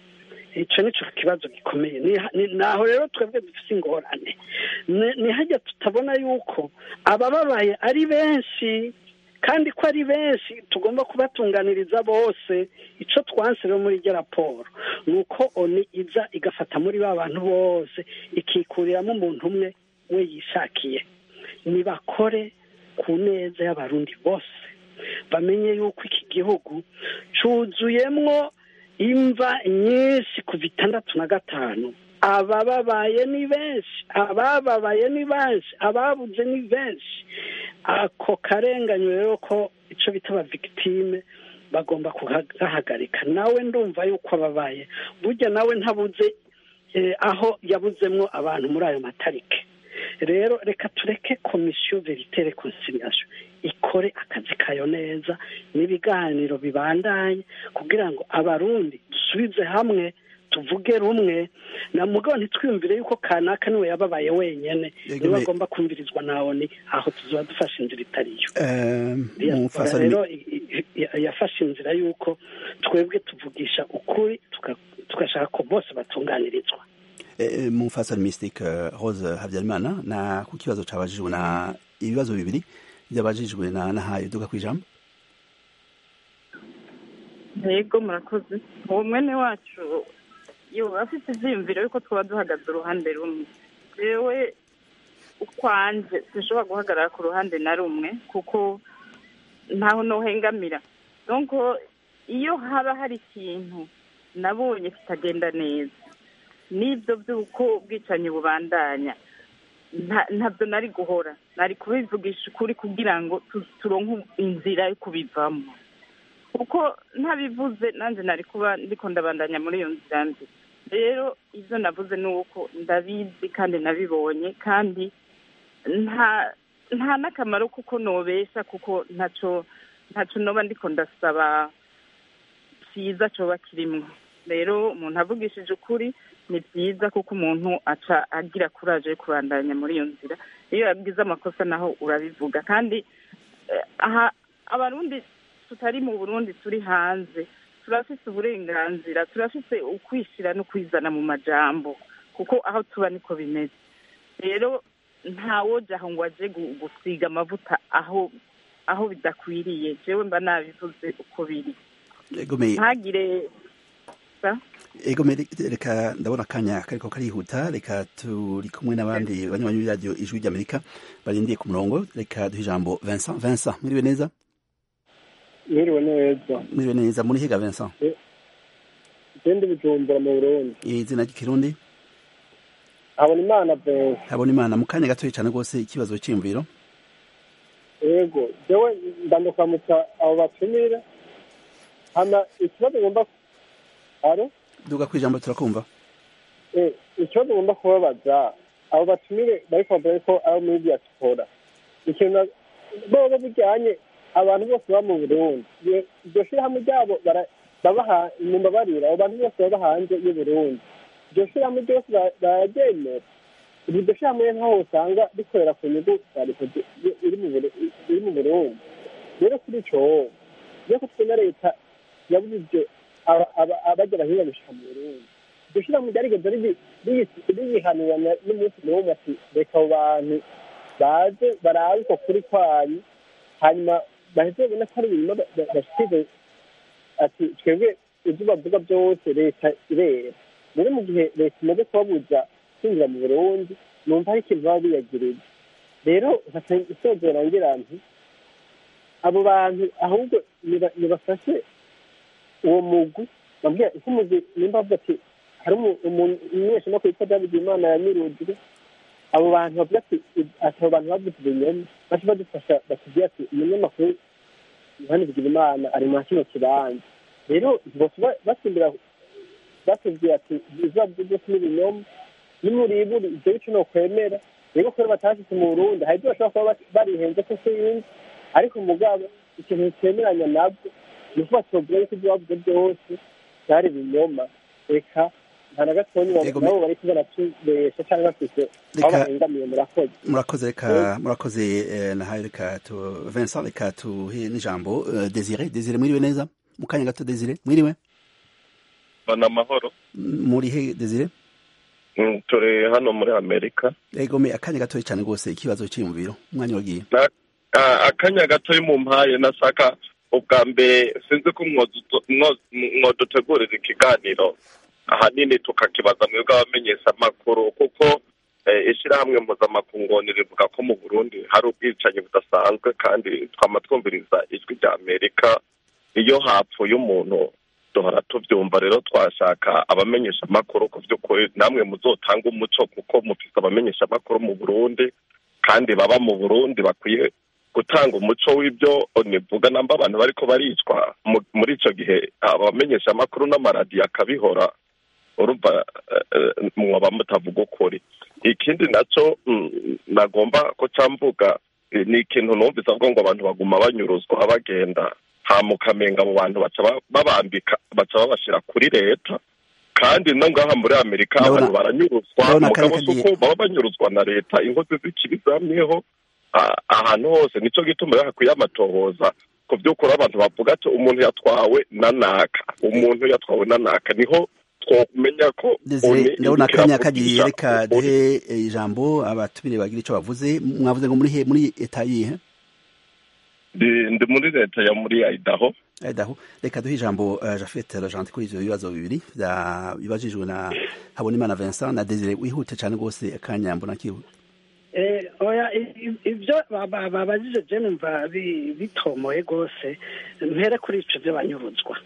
Ico nico kibazo gikomeye. Naho rero twebwe dufise ingorane, ni hajya tutabona yuko abababaye ari benshi, kandi ko ari benshi tugomba kubatunganiriza bose. Ico twanse rero muri iryo raporo nuko oni iza igafata muri ba bantu bose ikikuriramo umuntu umwe we yishakiye. Nibakore ku neza y'abarundi bose, bamenye yuko iki gihugu cuzuyemwo imva nyinshi kuva itandatu na gatanu. Abababaye ni benshi, abababaye ni benshi, ababuze ni benshi. Ako karenganyo rero ko ico bita aba victime bagomba kuhagarika. Nawe ndumva yuko ababaye burya nawe ntabuze eh, aho yabuzemwo abantu muri ayo matarike. Rero reka tureke komisiyo verite reconciliation ikore akazi kayo neza, n'ibiganiro bibandanye kugira ngo abarundi dusubize hamwe, tuvuge rumwe. Na mugabo ntitwiyumvire yuko kanaka niwe yababaye wenyene niwe agomba kumvirizwa nawe, ni aho tuzoba dufashe inzira itariyo. Rero yafashe inzira yuko twebwe tuvugisha ukuri, tugashaka ko bose batunganirizwa. Mufasal Mystique Rose Habyarimana, na ku kibazo cabajijwe na ibibazo bibiri byabajijwe na nahaye duka kwijambo. Yego murakoze. Uwo mwene wacu yo afite ivyiyumviro yuko twaba duhagaze uruhande rumwe. Jewe ukwanje sinshobora guhagarara ku ruhande na rumwe kuko ntaho nohengamira. Donc iyo haba hari ikintu nabonye kitagenda neza, nibyo by'uko bwicanyi bubandanya, ntabyo nari guhora, nari kubivugisha ukuri kugira ngo turonke inzira yo kubivamo. Kuko ntabivuze nanjye nari kuba ndiko ndabandanya muri iyo nzira mbi. Rero ivyo navuze nuko ndabizi kandi nabibonye, kandi nta nta nakamaro kuko nobesha, kuko ntaco ntaco noba ndiko ndasaba cyiza coba kirimwo. Rero umuntu avugishije ukuri ni byiza kuko umuntu aca agira kuraje yo kubandanya muri iyo nzira. Iyo yagize amakosa naho urabivuga, kandi aha abarundi tutari mu Burundi turi hanze turafise uburenganzira, turafise ukwishira no kwizana mu majambo, kuko aho tuba niko bimeze. Rero ntawoja aho ngo aje gusiga amavuta aho aho bidakwiriye. Jewe mba nabivuze uko biri. Ntagire Ego reka ndabona akanya kariko karihuta, reka turi kumwe n'abandi banywanyi b'iradiyo Ijwi ry'Amerika barindiye ku murongo. Reka duhe ijambo Vincent. Vincent, mwiriwe neza? Mwiriwe neza. Mwiriwe neza. Muri higa Vincent? Ndi Bujumbura mu Burundi. Izina ry'ikirundi? Habonimana Vincent. Habonimana, mu kanya gatoya cyane rwose ikibazo cy'imviro. Ego, jewe ndandukamutsa abo batumire. Hama ikibazo ngomba Aro? Duga kwijambo turakumva. Eh, ikibazo ngomba kubabaza abo batumire bariko bavuga ko abo muri diaspora. Ikintu bo bijyanye abantu bose ba mu Burundi. Iryo shirahamwe ryabo babaha imumbabarira, abo bantu bose baba hanze y'u Burundi. Iryo shirahamwe ryose bararyemera. Iryo shirahamwe nkaho usanga rikorera ku nyungu iri mu Burundi. Rero kuri ico rero ko twena leta yabuze abajya bahinga gushika mu Burundi, iryo shyirahamwe ryarigeze riyihanuranya n'umunsi n'umwe ati reka abo bantu baze barabe uko kuri kwanyu hanyuma baheze babona ko ari ibintu bashyize ati twebwe ibyo bavuga byose leta irera rero mu gihe leta imaze kubabuza kwinjira mu burundi numva hari ikintu baba biyagirije rero isozera ngira nti abo bantu ahubwo nibafashe uwo mugwi bambwira iko umugwi nimba avuga ati hari umunyeshamakuru witwa David Imana yanyurujwe abo bantu bavuga ati ati abo bantu bavuze ibinyoma baca badufasha batubwira ati umunyamakuru Yohani Bigirimana ari mu kino kibanza rero basimbira batubwira ati izuba byose n'ibinyoma n'umuriburi ibyo bice no kwemera rero ko batashitse mu Burundi hari ibyo bashobora kuba barihenze ko sinzi ariko mugabo ikintu cyemeranya nabwo ni uko batubwira yuko ibyo bavuze byose byari ibinyoma reka nta na gatonya nabo bari kubona tubesha cyangwa bafite aho bahengamiye murakoze murakoze reka murakoze nahaye reka tu Vincent reka tuhe n'ijambo Desire Desire mwiriwe neza mu kanya gato Desire mwiriwe bana amahoro muri he Desire turi hano muri Amerika ego me akanya gato cyane rwose ikibazo kiri mu biro umwanya wagiye akanya gato mu mpaye nasaka ubwa mbere sinzi ko mwodutegurira ikiganiro ahanini tukakibaza mwebwe abamenyesha amakuru kuko ishyirahamwe mpuzamakungu rivuga ko mu Burundi hari ubwicanyi budasanzwe kandi twama twumviriza ijwi rya Amerika iyo hapfuye umuntu duhora tubyumva rero twashaka abamenyesha amakuru ku by'ukuri namwe muzotanga umuco kuko mufite abamenyesha amakuru mu Burundi kandi baba mu Burundi bakwiye gutanga umuco w'ibyo nivuga namba abantu bariko baricwa muri ico gihe abamenyesha amakuru n'amaradiyo akabihora urumva mwaba mutavuga ukuri ikindi naco nagomba ko camvuga ni ikintu numvise avuga ngo abantu baguma banyuruzwa bagenda hamukamenga mu bantu baca babambika baca babashira kuri leta kandi no ngaha muri Amerika abantu baranyuruzwa mugabo suko baba banyuruzwa na leta inkozi z'ikibizamyeho ahantu hose nico gituma yakwiye amatohoza ku by'ukuri abantu bavuga ati umuntu yatwawe nanaka umuntu yatwawe nanaka niho twomenya ko ndabona akanya kagiye reka duhe ijambo abatubire bagira icyo bavuze mwavuze ngo muri he muri eta yihe ndi muri leta ya muri Idaho Idaho reka duhe ijambo Jafet Ragent kuri ivyo bibazo bibiri bibajijwe na Habonimana Vincent na Desire wihute cyane rwose akanya mbona kihuta eh oya ibyo babajije je numva bitomoye gose mpere kuri ico byo banyuruzwa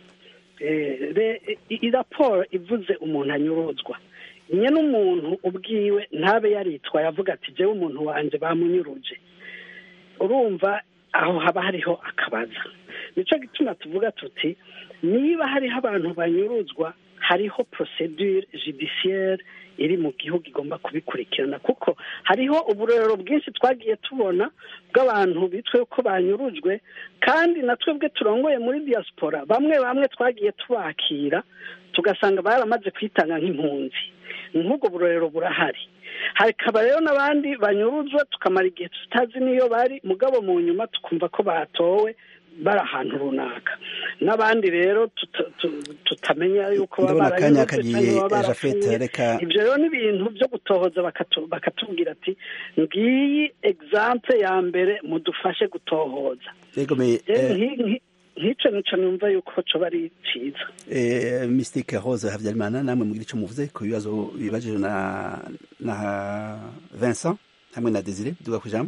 i raporo ivuze umuntu anyuruzwa nye n'umuntu ubwiwe ntabe yaritwa yavuga ati jewe umuntu wanje bamunyuruje urumva aho haba hariho akabaza nico gituma tuvuga tuti niba hariho abantu banyuruzwa hariho procedure judiciaire iri mu gihugu igomba kubikurikirana kuko hariho uburero bwinshi twagiye tubona bw'abantu bitwe ko banyurujwe kandi natwebwe turongoye muri diaspora bamwe bamwe twagiye tubakira tugasanga baramaze kwitanga nk'impunzi nk'ubwo burero burahari hakaba rero n'abandi banyuruzwa tukamara igihe tutazi niyo bari mugabo mu nyuma tukumva ko batowe bari ahantu runaka n'abandi rero tutamenya yuko baba barayurutse ibyo rero ni ibintu byo gutohoza bakatubwira ati ngiyi example ya mbere mudufashe gutohoza nk'icyo nico numva yuko coba ari ciza Mystique Rose Havyarimana namwe mugira ico muvuze ku bibazo bibajije na na Vincent hamwe na Desire duga kujambo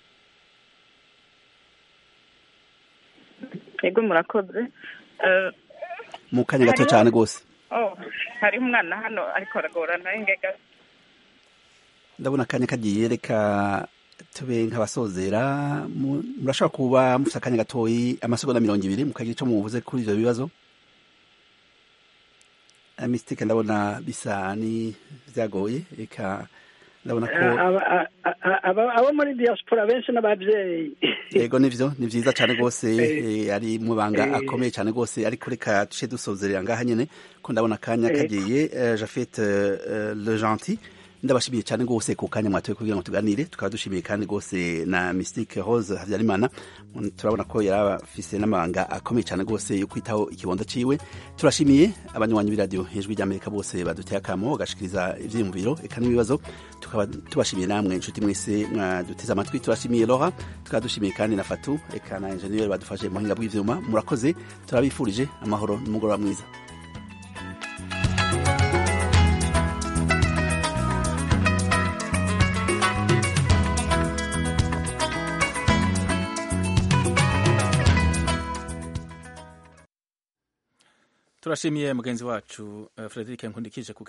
ego murakoze mu kanya gato cyane rwose oh hari umwana hano ariko aragorana ingega ndabona akanya kagiye reka tube nk'abasozera murashaka kuba mufite akanya gatoyi amasegonda mirongo ibiri mukagira icyo muvuze kuri ivyo bibazo Mystique ndabona bisa ni vyagoye reka ndabona ko abo muri diaspora benshi n'abavyeyi yego nivyo ni vyiza cyane rwose ari mu banga akomeye cyane rwose ariko reka tushe dusozerera ngaha nyene ko ndabona akanya kagiye Jafet Le Gentil ndabashimiye cyane rwose ku kanya mwatoye kugira ngo tuganire, tukaba dushimiye kandi rwose na Mystique Rose Havyarimana, turabona ko yarafise n'amabanga akomeye cyane rwose yo kwitaho ikibondo ciwe. Turashimiye abanywanyi b'iradio Ijwi ry'Amerika bose baduteye akamo bagashikiriza ivyiyumviro eka n'ibibazo, tukaba tubashimiye namwe inshuti mwese mwaduteze amatwi. Turashimiye Laura, tukaba dushimiye kandi na Fatu eka na engineer badufashe mu buhinga bw'ivyuma. Murakoze, turabifurije amahoro n'umugoroba mwiza. Turashimiye mugenzi wacu uh, Frederic Nkundikije